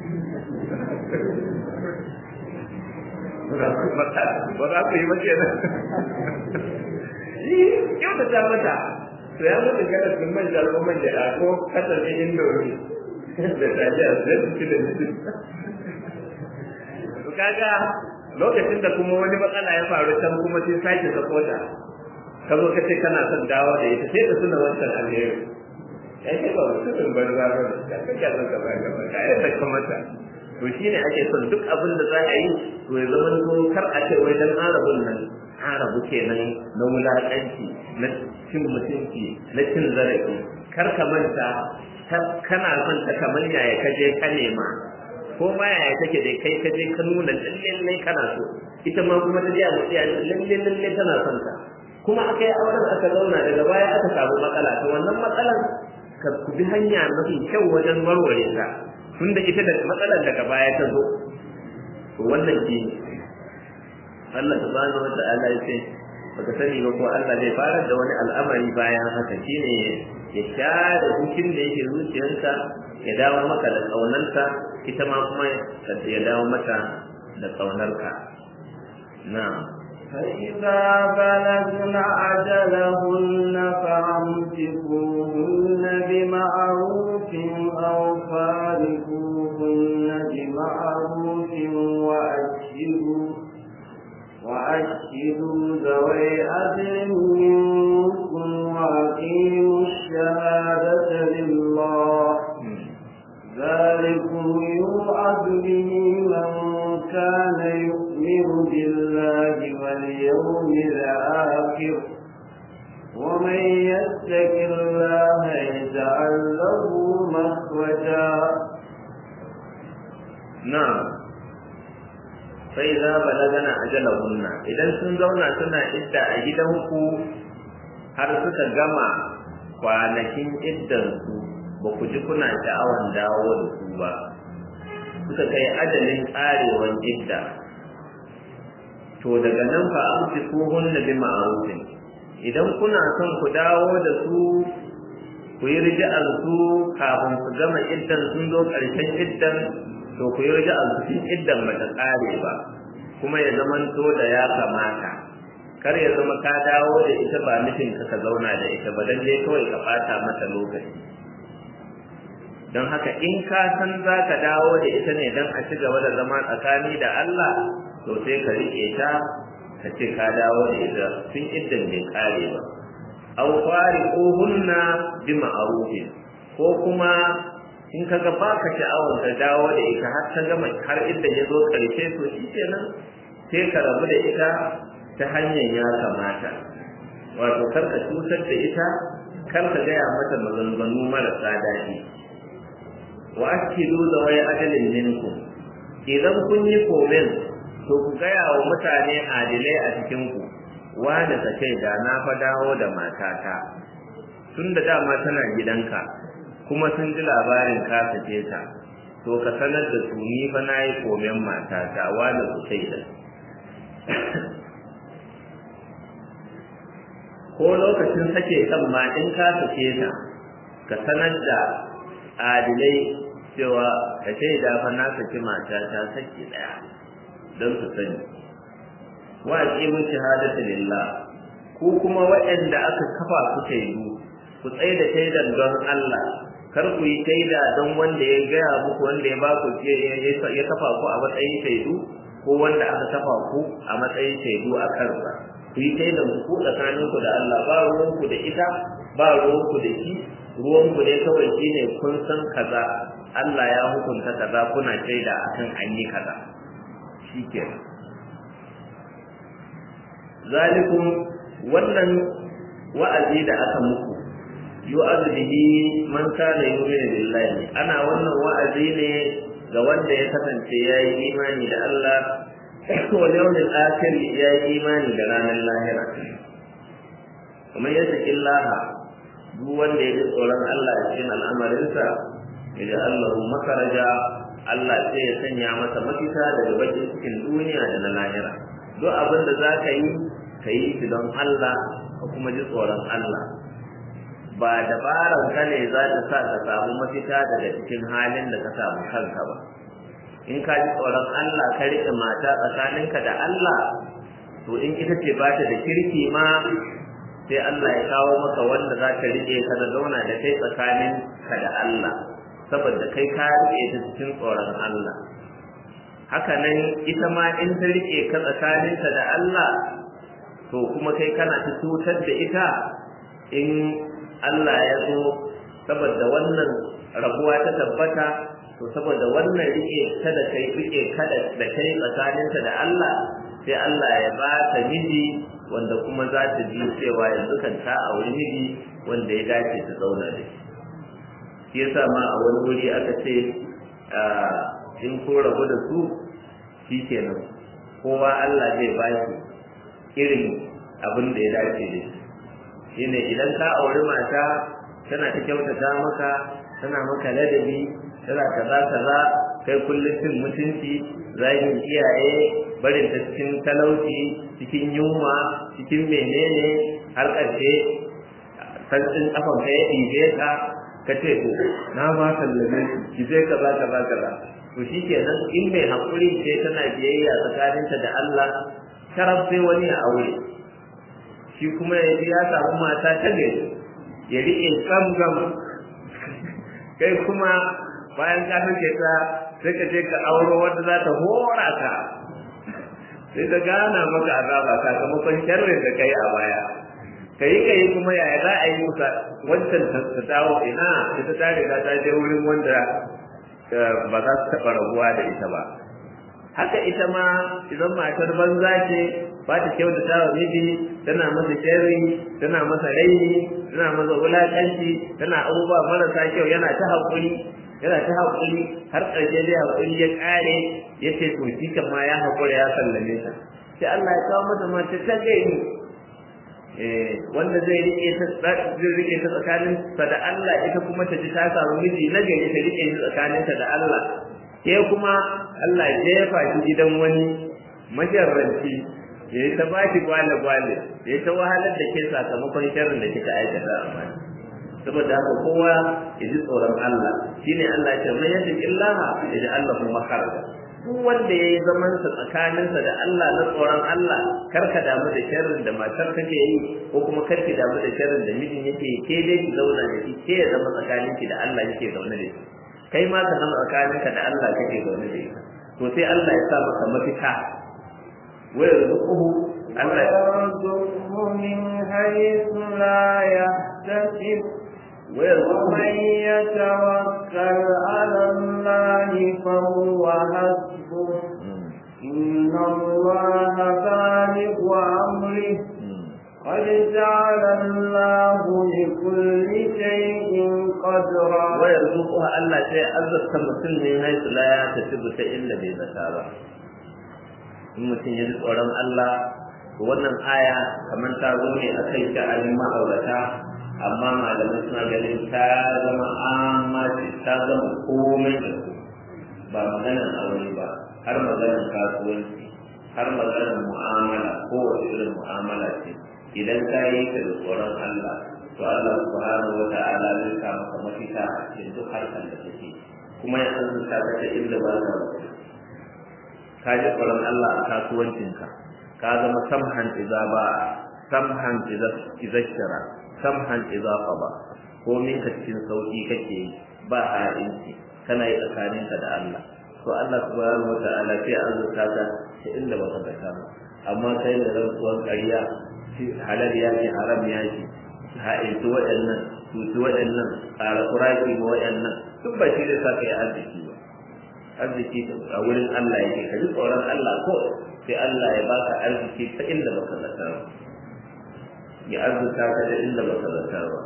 ba za ku yi mace da yau da ta mata to ya mutu gada sun manja ko manja ko kasar ne indomi da taji a zai su da mutum to kaga lokacin da kuma wani matsala ya faru can kuma sai sake sakota ka zo ka ce kana son dawo da ita sai ka tuna wancan alheri ya ce ba mutumin banza ba ne ya kake son ka ba gaba ka yadda ka mata to shine ake son duk abin da za a yi to ya zama ko kar a ce wai dan arabun nan arabu kenan na wulaƙanci na cin mutunci na cin zarafi kar ka manta kana son ta kamar yaya ka je ka nema ko ma yaya kake dai kai ka je ka nuna lalle kana so ita ma kuma ta je a mutiya lalle tana son ta kuma aka yi auren aka zauna daga baya aka samu matsala to wannan matsalar ka bi hanya mafi kyau wajen warware ta tunda ita da matsalar daga baya ta zo to wannan ke Allah subhanahu wata'ala ya ce baka sani ba ko Allah zai fara da wani al'amari bayan haka shine ya share hukin da yake zuciyarka ya dawo maka da kaunarka ita ma kuma ya dawo mata da kaunarka na'am فإذا بلغن أجلهن فأمسكوهن بمعروف أو فارقوهن بمعروف وأشهدوا ذوي عدل منكم وأقيموا الشهادة لله ذلكم يوعظ به من كان يؤمن بالله واليوم الآخر ومن يتق الله يجعل له مخرجا نعم فإذا بلغنا أجلهن إذا sun zauna suna idda a gidanku har suka gama kwanakin iddansu ba ku ji kuna sha'awan dawo da su ba suka kai ajalin karewan idda to daga nan fa amsikuhunna bi ma'rufin idan kuna son ku dawo da su ku yi rija'ar su kafin su gama iddan sun zo ƙarshen iddan to ku yi rija'ar su cikin iddan ba ta ƙare ba kuma ya zamanto da ya kamata kar ya zama ka dawo da ita ba nufin ka zauna da ita ba dan dai kawai ka ɓata mata lokaci don haka in ka san za ka dawo da ita ne don a ci gaba da zama tsakani da Allah to sai ka riƙe ta ka ce ka dawo da ita tun iddan bai ƙare ba aw fariquhunna bi ma'rufin ko kuma in kaga baka sha'awar ka dawo da ita har ta gama har inda ya zo karshe to shikenan sai ka rabu da ita ta hanyar ya kamata wato kar ka cutar da ita kar ka gaya mata maganganu marasa daɗi wa akidu zawai ajalin minkum idan kun yi komen to ku gaya wa mutane adilai a cikin ku wanda ta ce da na fa dawo da matata tun da dama tana gidanka kuma sun ji labarin ka sake ta to ka sanar da su ni fa nayi komen matata wanda su ce da ko lokacin sake kan ma in ka sake ta ka sanar da adilai cewa ka ce da fa na saki matata saki daya don su sani wa aqimu shahadata lillah ku kuma waɗanda aka kafa ku shaidu ku tsaye da shaidan don Allah kar ku yi shaida don wanda ya gaya muku wanda ya ba ku ya kafa ku a matsayin shaidu ko wanda aka kafa ku a matsayin shaidu a kansa ku yi shaidan ku tsakanin ku da Allah ba ruwan ku da ita ba ruwan ku da shi ruwan ku dai kawai shine kun san kaza Allah ya hukunta kaza kuna shaida akan an yi kaza shikenan zalikum wannan wa'azi da aka muku yu'adhu bihi man kana yu'minu billahi ana wannan wa'azi ne ga wanda ya kasance yayi imani da Allah wal yawmil akhir yayi imani da ranar lahira kuma yattaqillaha duk wanda ya ji tsoron Allah a cikin al'amarinsa ya Allah makaraja Allah sai ya sanya masa mafita daga bakin cikin duniya da na lahira duk abin da za ka yi shi don Allah ka kuma ji tsoron Allah ba dabaran ka ne za ta sa ka samu mafita daga cikin halin da ka samu kanka ba in ka ji tsoron Allah ka riƙe mata tsakaninka da Allah to in ita ce ba ta da kirki ma sai Allah ya kawo maka wanda za ka riƙe ka da zauna da kai tsakaninka da Allah saboda kai ka riƙe ta cikin tsoron Allah haka nan ita ma in ta riƙe ka tsakaninta da Allah to kuma kai kana ta cutar da ita in Allah ya zo saboda wannan rabuwa ta tabbata to saboda wannan riƙe ta da kai riƙe ka da kai tsakaninta da Allah sai Allah ya ba ta miji wanda kuma za ta ji cewa yanzu kan ta auri miji wanda ya dace ta zauna da shi yasa ma a wani wuri aka ce in ko rabu da su shikenan kowa Allah zai ba shi irin abin da ya dace da shi shine idan ka auri mata tana ta kyautata maka tana maka ladabi tana kaza kaza kai kullum cin mutunci zagin iyaye barin ta cikin talauci cikin yunwa cikin menene har ƙarshe santsin kafan ka ya ɗibe ka ka ce to na ba sallame ki zai kaza kaza kaza to shikenan in mai haƙuri ce tana biyayya tsakaninta da Allah sharaf sai wani ya aure shi kuma ya ji ya samu mata ta gari ya riƙe gam kai kuma bayan ka sake ta sai ka je ka auro wanda za ta hora ka sai ta gana maka azaba sakamakon sharrin da kai a baya kai kuma yaya za a yi muka wancan ta dawo ina ita ta riga ta je wurin wanda ba za su taɓa rabuwa da ita ba haka ita ma idan matar banza ce ba ta kyautata wa miji tana masa sharri tana masa raini tana masa wulaƙanci tana abubuwa marasa kyau yana ta haƙuri har ƙarshe dai haƙuri ya ƙare ya ce to shi kan ma ya haƙura ya sallame ta sai Allah ya kawo masa mace ta gani wanda zai rike ta tsakanin sa da Allah ita kuma ta ji ta samu miji na gari ta rike shi tsakanin ta da Allah ke kuma Allah ya jefa shi gidan wani masharranci wanda zai rike ta tsakanin sa da Allah sai Allah ya kawo masa mace ta gani wanda zai rike ta tsakanin sa da Allah ita kuma ta ji ta samu miji na gari ta rike shi tsakanin ta da Allah ke kuma Allah ya jefa shi gidan wani masharranci wanda zai rike ta tsakanin sa da Allah sai Allah ya kawo masa mace ta gani wanda zai rike ta tsakanin sa da Allah ita kuma ta ji ta samu miji na gari ta rike shi tsakanin ta da Allah ke kuma Allah ya jefa shi gidan wani masharranci wanda zai rike ta tsakanin sa da Allah ya yi ta baki gwale-gwale ya yi ta wahalar da ke sakamakon sharrin da kika aikata amma saboda haka kowa ya ji tsoron Allah shine Allah ya ce mai yadda illaha ya ji Allah kuma kharaja duk wanda ya yi zamansa tsakaninsa da Allah na tsoron Allah kar ka damu da sharrin da matar kake yi ko kuma kar ki damu da sharrin da mijin yake yi ke dai ki zauna da shi ke ya zama tsakaninki da Allah yake zaune da shi kai ma ka zama tsakaninka da Allah kake zaune da shi to sai Allah ya sa maka mafita wayar zuquhu Allah ya yarzuqhu min haythu la yahtasib ومن يتوكل على الله فهو حسبه إن الله بالغ أمره قد جعل الله لكل شيء قدرا ويرزقها الله شيء أرزق mutum ne حيث لا يحتسب إلا بذكاء in mutum ya ji tsoron Allah wannan aya kamar ta zo ne a kai sha'anin ma'aurata amma malamai suna ganin ta zama amma ta zama komai da su ba maganar aure ba har maganar kasuwanci har maganar mu'amala ko wace irin mu'amala ce idan ka yi ta da tsoron Allah to Allah subhanahu wa ta'ala zai sa maka mafita a cikin duk harkar da kake kuma ya san ka ta inda ba ka ji tsoron Allah a kasuwancinka ka zama samhan idza ba samhan idza shara samhan idza qaba ko min ka cikin sauki kake yi ba ha'inci kana yi tsakaninka da Allah to Allah subhanahu wataala sai azurta ka ta inda baka da kama amma kai da rantsuwar ƙarya halal ya ce haram ya ce ha'inci waɗannan tutu waɗannan tsara kuraki ma waɗannan duk ba shi zai sa ka yi arziki ba arziki a wurin Allah yake ka ji tsoron Allah ko sai Allah ya baka arziki ta inda baka zata ba ya arzuta ka da inda baka zata ba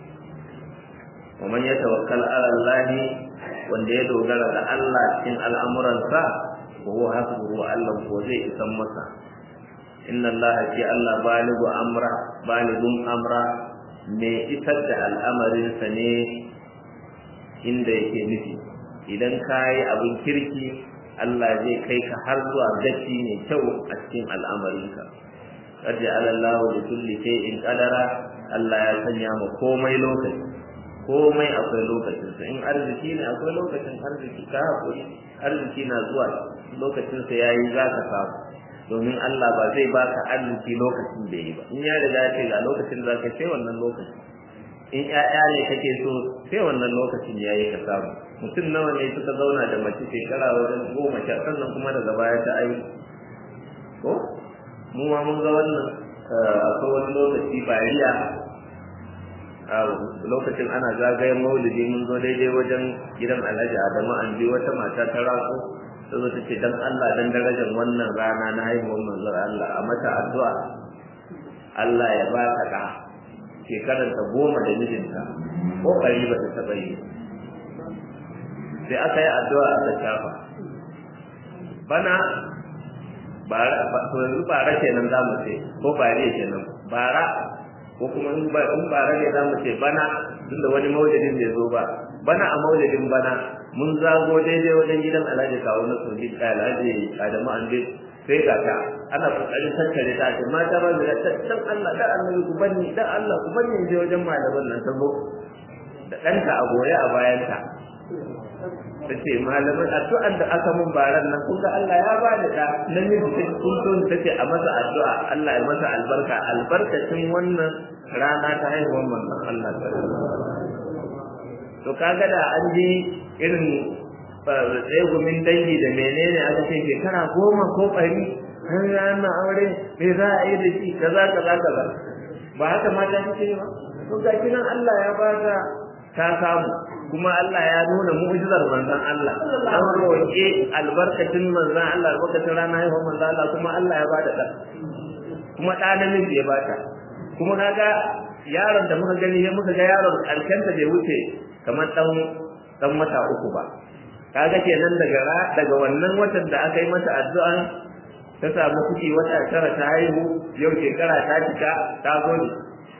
wa man yatawakkal ala Allah wanda ya dogara da Allah cikin al'amuransa wa huwa hasbuhu Allah ko zai isan masa inna Allah fi Allah baligun amra me isar da al'amarinsa ne inda yake nufi idan ka yi abin kirki Allah zai kai ka har zuwa gaci mai kyau a cikin al'amarinka qad ja'ala Allahu li kulli shay'in qadara Allah ya sanya ma komai lokaci komai akwai lokacin sa in arziki ne akwai lokacin arziki ka hakuri arziki na zuwa lokacin sa yayi zaka samu domin Allah ba zai baka arziki lokacin da yi ba in ya riga ce ga lokacin da zaka sai wannan lokacin in ƴaƴa ne kake so sai wannan lokacin yayi ka samu mutum nawa ne suka zauna da mace shekara wajen 10 sannan kuma daga baya ta aiki ko mu ma mun ga wannan akwai wani lokaci bariya a lokacin ana zagayen maulidi mun zo daidai wajen gidan Alhaji Adamu an bi wata mata ta rako ta zo ta ce dan Allah dan darajar wannan rana na haihuwar manzon Allah a mata addu'a Allah ya ba ka da shekarar ta 10 da mijinta ko kari ba ta taba yi sai aka yi addu'a aka shafa bana bara kenan za mu ce ko bare kenan bara ko kuma in bara ne za mu ce bana tunda wani maulidin bai zo ba bana a maulidin bana mun zago daidai wajen gidan Alhaji Kawo na Soji Alhaji Adamu Ande sai ga ta ana kokarin tattare ta ce mata ba da dan Allah da annabi ku banni dan Allah ku banni je wajen malaman nan ta zo da danta a goye a bayanta tace malaman addu'an da aka mun baran nan kun ga Allah ya ba da da namiji sai kun so tace a masa addu'a Allah ya masa albarka albarkacin wannan rana ta haihuwar manzon Allah to kaga da an ji irin tsegumin dangi da menene aka ce shekara 10 ko 100 har yana aure me za a yi da shi kaza ba haka mata suke ba to ga kinan Allah ya ba ta samu kuma Allah ya nuna mu'jizar manzon Allah an roƙe albarkacin manzon Allah albarkacin rana haihuwar manzon Allah kuma Allah ya bada ɗan kuma ɗa namiji ya bata kuma kaga yaron da muka gani muka ga yaron alkanta bai wuce kamar ɗan wata 3 ba kaga kenan daga wannan watan da aka yi mata addu'a ta samu ciki wata 9 ta haihu yau shekara ta cika ta zo ne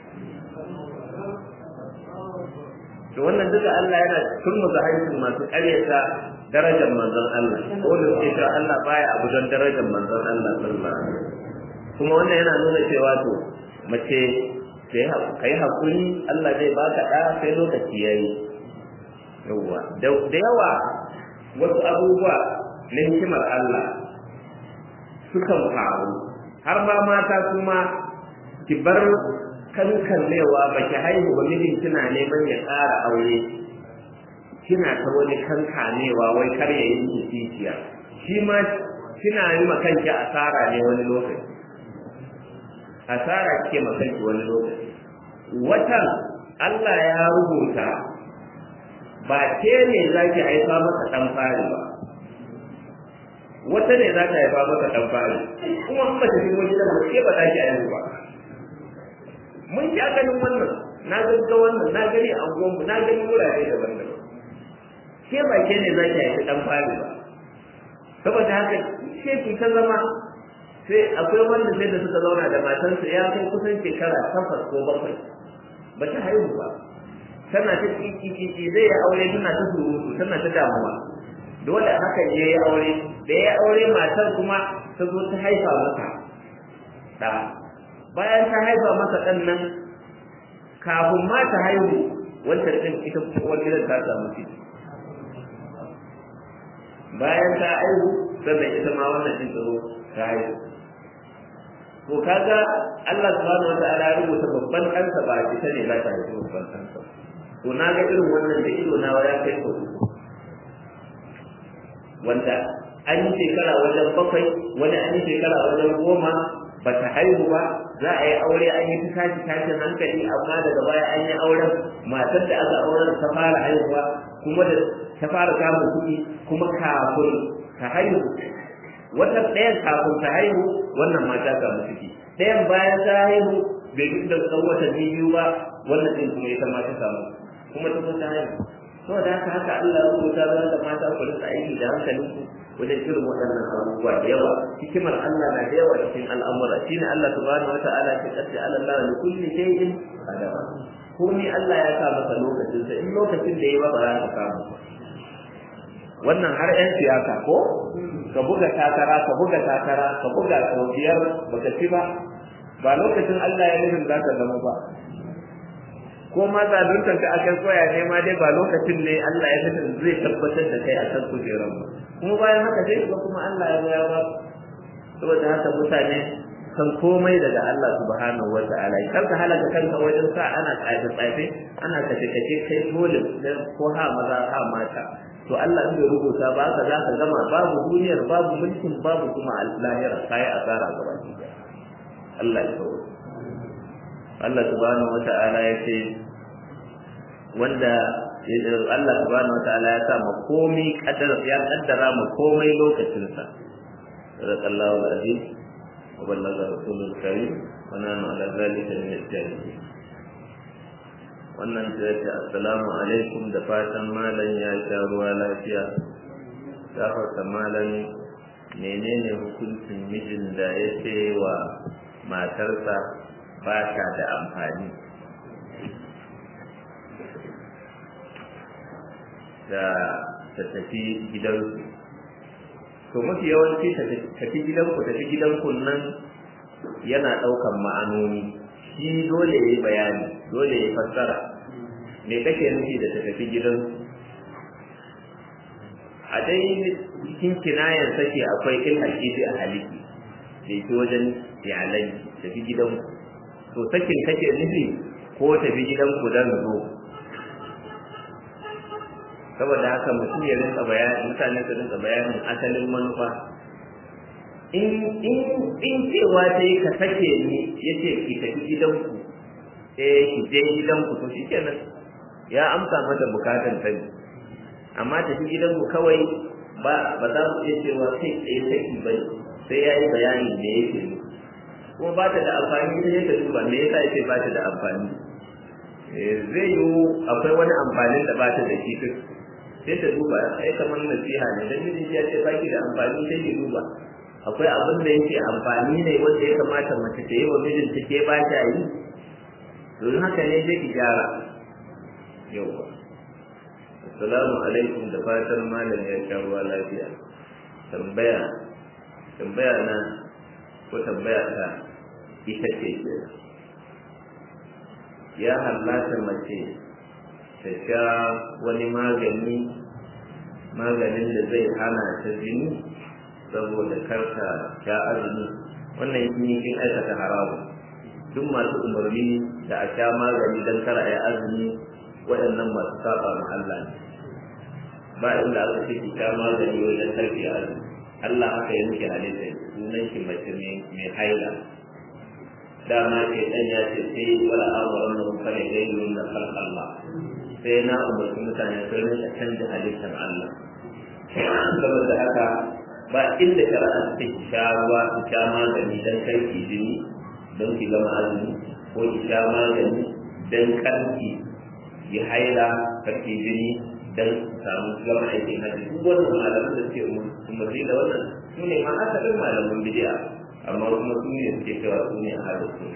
to wannan duka Allah yana turmuza hancin masu ƙaryata darajar manzon Allah ko da suke cewa Allah baya abu don darajar manzon Allah sallallahu alaihi wasallam to kuma wannan yana nuna cewa to mace kai hakuri Allah zai baka ɗa sai lokaci yayi yawa da yawa wasu abubuwa na hikimar Allah sukan faru har ma mata kuma ki bar kankanewa baki haihu ba mijin kina neman ya ƙara aure kina ta wani kankanewa wai kar ya yi kishiya shi ma kina yi ma kanki asara ne wani lokaci asara kike ma kanki wani lokaci watan Allah ya rubuta ba ke ne zaki haifa masa dan fari ba wata ne za ta haifa masa dan fari kuma in mace cikin gidan ba ke ba za ki haihu ba mun ji ganin wannan na ga wannan na gani a gonmu na gani wurare daban-daban ke ba ke ne za ki haifi dan fari ba saboda haka ke ki ta zama sai akwai wanda sai da suka zauna da matarsa ya kai kusan shekara 8 ko 7 ba ta haihu ba tana ta kiki zai ya aure tana ta surutu tana ta damuwa dole haka ya yi aure da ya aure matar kuma ta zo ta haifa masa da bayan ta haifa masa ɗan nan kafin ma ta haihu wancan ɗin ita wani gidan ta samu ciki bayan ta haihu sannan ita ma wannan ɗin ta zo ta haihu to kaga Allah subhanahu wa ta'ala ya rubuta babban ɗansa ba ita ne za ta haifi babban ɗansa to na ga irin wannan da ido na ya kai ko wanda an yi shekara wajen 7 wani an yi shekara wajen 10 ba ta haihu ba za a yi aure an yi ta tashin hankali amma daga baya an yi auren matar da aka auren ta fara haihuwa kuma da ta fara samun kuɗi kuma kafin ta haihu wata ɗayan kafin ta haihu wannan mata samu ciki ɗayan bayan ta haihu bai duk da tsawon watanni 2 ba wannan ɗin kuma ita ma ta samu kuma ta zo ta haihu saboda haka Allah ya rubuta za da mata ku rinka aiki da hankalinku wajen irin waɗannan abubuwa da yawa hikimar Allah na da yawa cikin al'amura shine Allah subhanahu wata'ala ke kace Allah li kulli shay'in qadara ko ni Allah ya sa masa lokacin sa in lokacin da yayi ba za ka samu wannan har ɗan siyasa ko ka buga takara ka buga sau 5 baka ci ba lokacin Allah ya nufin za ka zama ba ko ma zaluntar ka akan soya ne ma dai ba lokacin ne Allah ya nufin zai tabbatar da kai akan kujeran ba kuma bayan haka sai kuma Allah ya bayar ba saboda haka mutane san komai daga Allah subhanahu wata'ala kar ka halaka kanka wajen sa ana tsafe ana kace kai dole ko ha maza ha mata to Allah in bai rubuta ba ka za ka gama babu duniyar babu mulkin babu kuma lahira kai asara gaba ɗaya Allah ya kawo Allah subhanahu wata'ala ya ce wanda Allah subhanahu wata'ala ya sa ma komai kaddara ma komai lokacin sa sallallahu alaihi wa ballaga rasulul karim wa nanu ala zalika min al-jahilin wannan sai ce assalamu alaikum da fatan malan ya sha ruwa lafiya gafarta malan menene hukuncin mijin da ya ce wa matarsa ba ta da amfani da ta tafi gidansu to mafi yawanci tafi gidanku nan yana ɗaukan ma'anoni shi dole ya yi bayani dole ya fassara me kake nufi da ta tafi gidansu a dai cikin kinayar sake akwai ilhaƙiƙi a haliki da yake wajen iyalai tafi gidanku to sakin kake nufi ko tafi gidanku dan zo saboda haka mutum ya rinka bayani mutane su rinka bayanin asalin manufa in cewa ta yi ka sake ni ya ce ki tafi gidanku ki je gidanku to shi kenan ya amsa mata bukatan ta ne amma tafi gidanku kawai ba za mu iya cewa sai tsaye saki ba sai ya yi bayani me yake ne kuma ba ta da amfani ita ne ta duba me yasa yake ba ta da amfani zai yiwu akwai wani amfanin da ba ta da shi sai ta duba sai kamar nasiha ne dan mijin ya ce baki da amfani sai ki duba akwai abin da yake amfani ne wanda ya kamata mace ta yi wa mijin ta ke ba ta yi don haka ne sai ki gyara yauwa assalamu alaikum da fatan malam ya sha ruwa lafiya tambaya na ko tambaya ta ita ce ke ya halatta mace ta sha wani maganin da zai hana ta jini saboda karta sha azumi. Wannan shi kin aikata haramu. Duk masu umarni da a sha magani don kar a yi azumi waɗannan masu saba ma Allah ne. Ba inda aka ce ki sha magani wajen karfi azumi. Allah haka ya muke halitta sunan shi mace mai haila. Dama ce dan ya ce sai wala amuran mun kare gairun da khalq Allah. Sai na umarci mutane su rinka canza halittar Allah. Saboda haka ba inda shari'a ta sha ruwa ta sha magani don karki jini don ki gama azumi ko ki sha magani don karki ki haila karki jini don samu gama aikin hajji. Duk wannan malaman da suke umarni da wannan su ne ma asalin malaman bid'a, amma kuma su ne suke cewa su ne a halin su.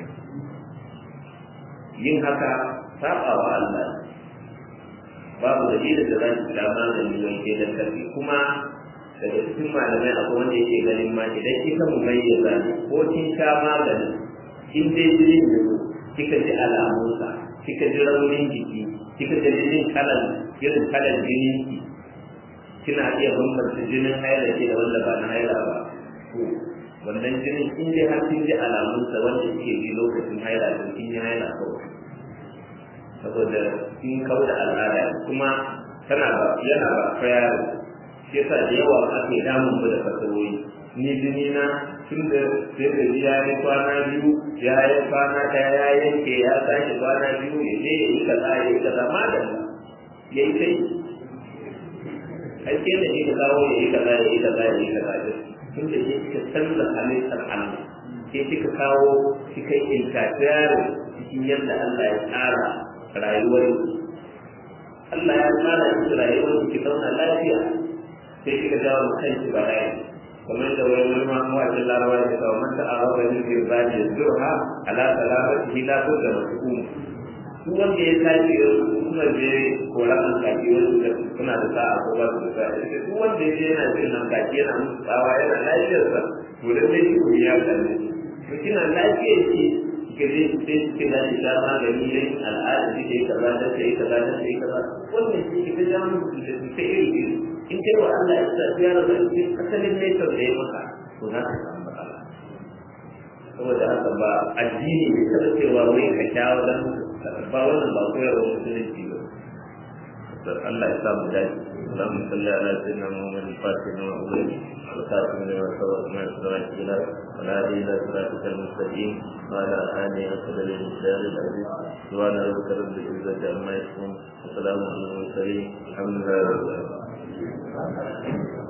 Yin haka saba wa Allah, babu dalilin da za ki sha magani don ke don karfi. Kuma daga cikin malamai akwai wanda yake ganin ma idan kika mumayyaza ne ko kin sha magani in dai jinin da kika ji alamunsa, kika ji raunin jiki, kika ji irin kalan jinin ki, kina iya bambanta jinin haila ke da wanda ba na haila ba. To wannan jinin in dai har kin ji alamunsa wanda kike ji lokacin haila to kin yi haila kawai, saboda kin kauda al'ada kuma yana ba fayar. Shi yasa da yawa ake damun mu da fasahohi. Ni jini na tun da sai da ya yi kwana biyu, ya yi kwana ɗaya, ya yanke, ya sake kwana biyu, ya je ya yi kaza, ya yi kaza, magani ya yi sai. Ake da ka kawo ya yi kaza, ya yi kaza, ya yi kaza. Tun da ke kika canza halittar Allah, ke kika kawo kika yi intafiyarin cikin yadda Allah ya tsara rayuwar. Allah ya tsara cikin rayuwar ki zauna lafiya. Sai kika jawo kanki bala'i, kamar da wani mawaƙin Larabawa ya kawo mata a wajen girbaji zurha ala salamatihi la budda mas'um. Duk wanda ya tashi kuma je koran alƙaki wasu da suna da sa'a ko ba su da sa'a, duk wanda ya je yana jin alƙaki yana musu tsawa yana lafiyarsa to da sai shi ya kalle. To kina lafiyar ki kika je sai kike da shi magani dai al'ada kike kaza da sai kaza da sai kaza, wannan shi kike jawo musu da sai iri in kai wa Allah ya sa ya rabu cikin asalin laifin da ya maka to za ka samu matsala. Saboda haka ba addini ne kada cewa wai ka kyawo dan ba wannan ba koyarwa musulunci ba. Allah ya sa mu dace. Allahumma salli ala sayyidina Muhammad al-Fatih wa alihi wa sahbihi wa sallam wa ala alihi wa sahbihi al-mustaqim wa ala alihi wa sahbihi al-aziz subhana rabbika rabbil izzati amma yasifun wa salamun ala al-mursalin alhamdulillahi rabbil alamin.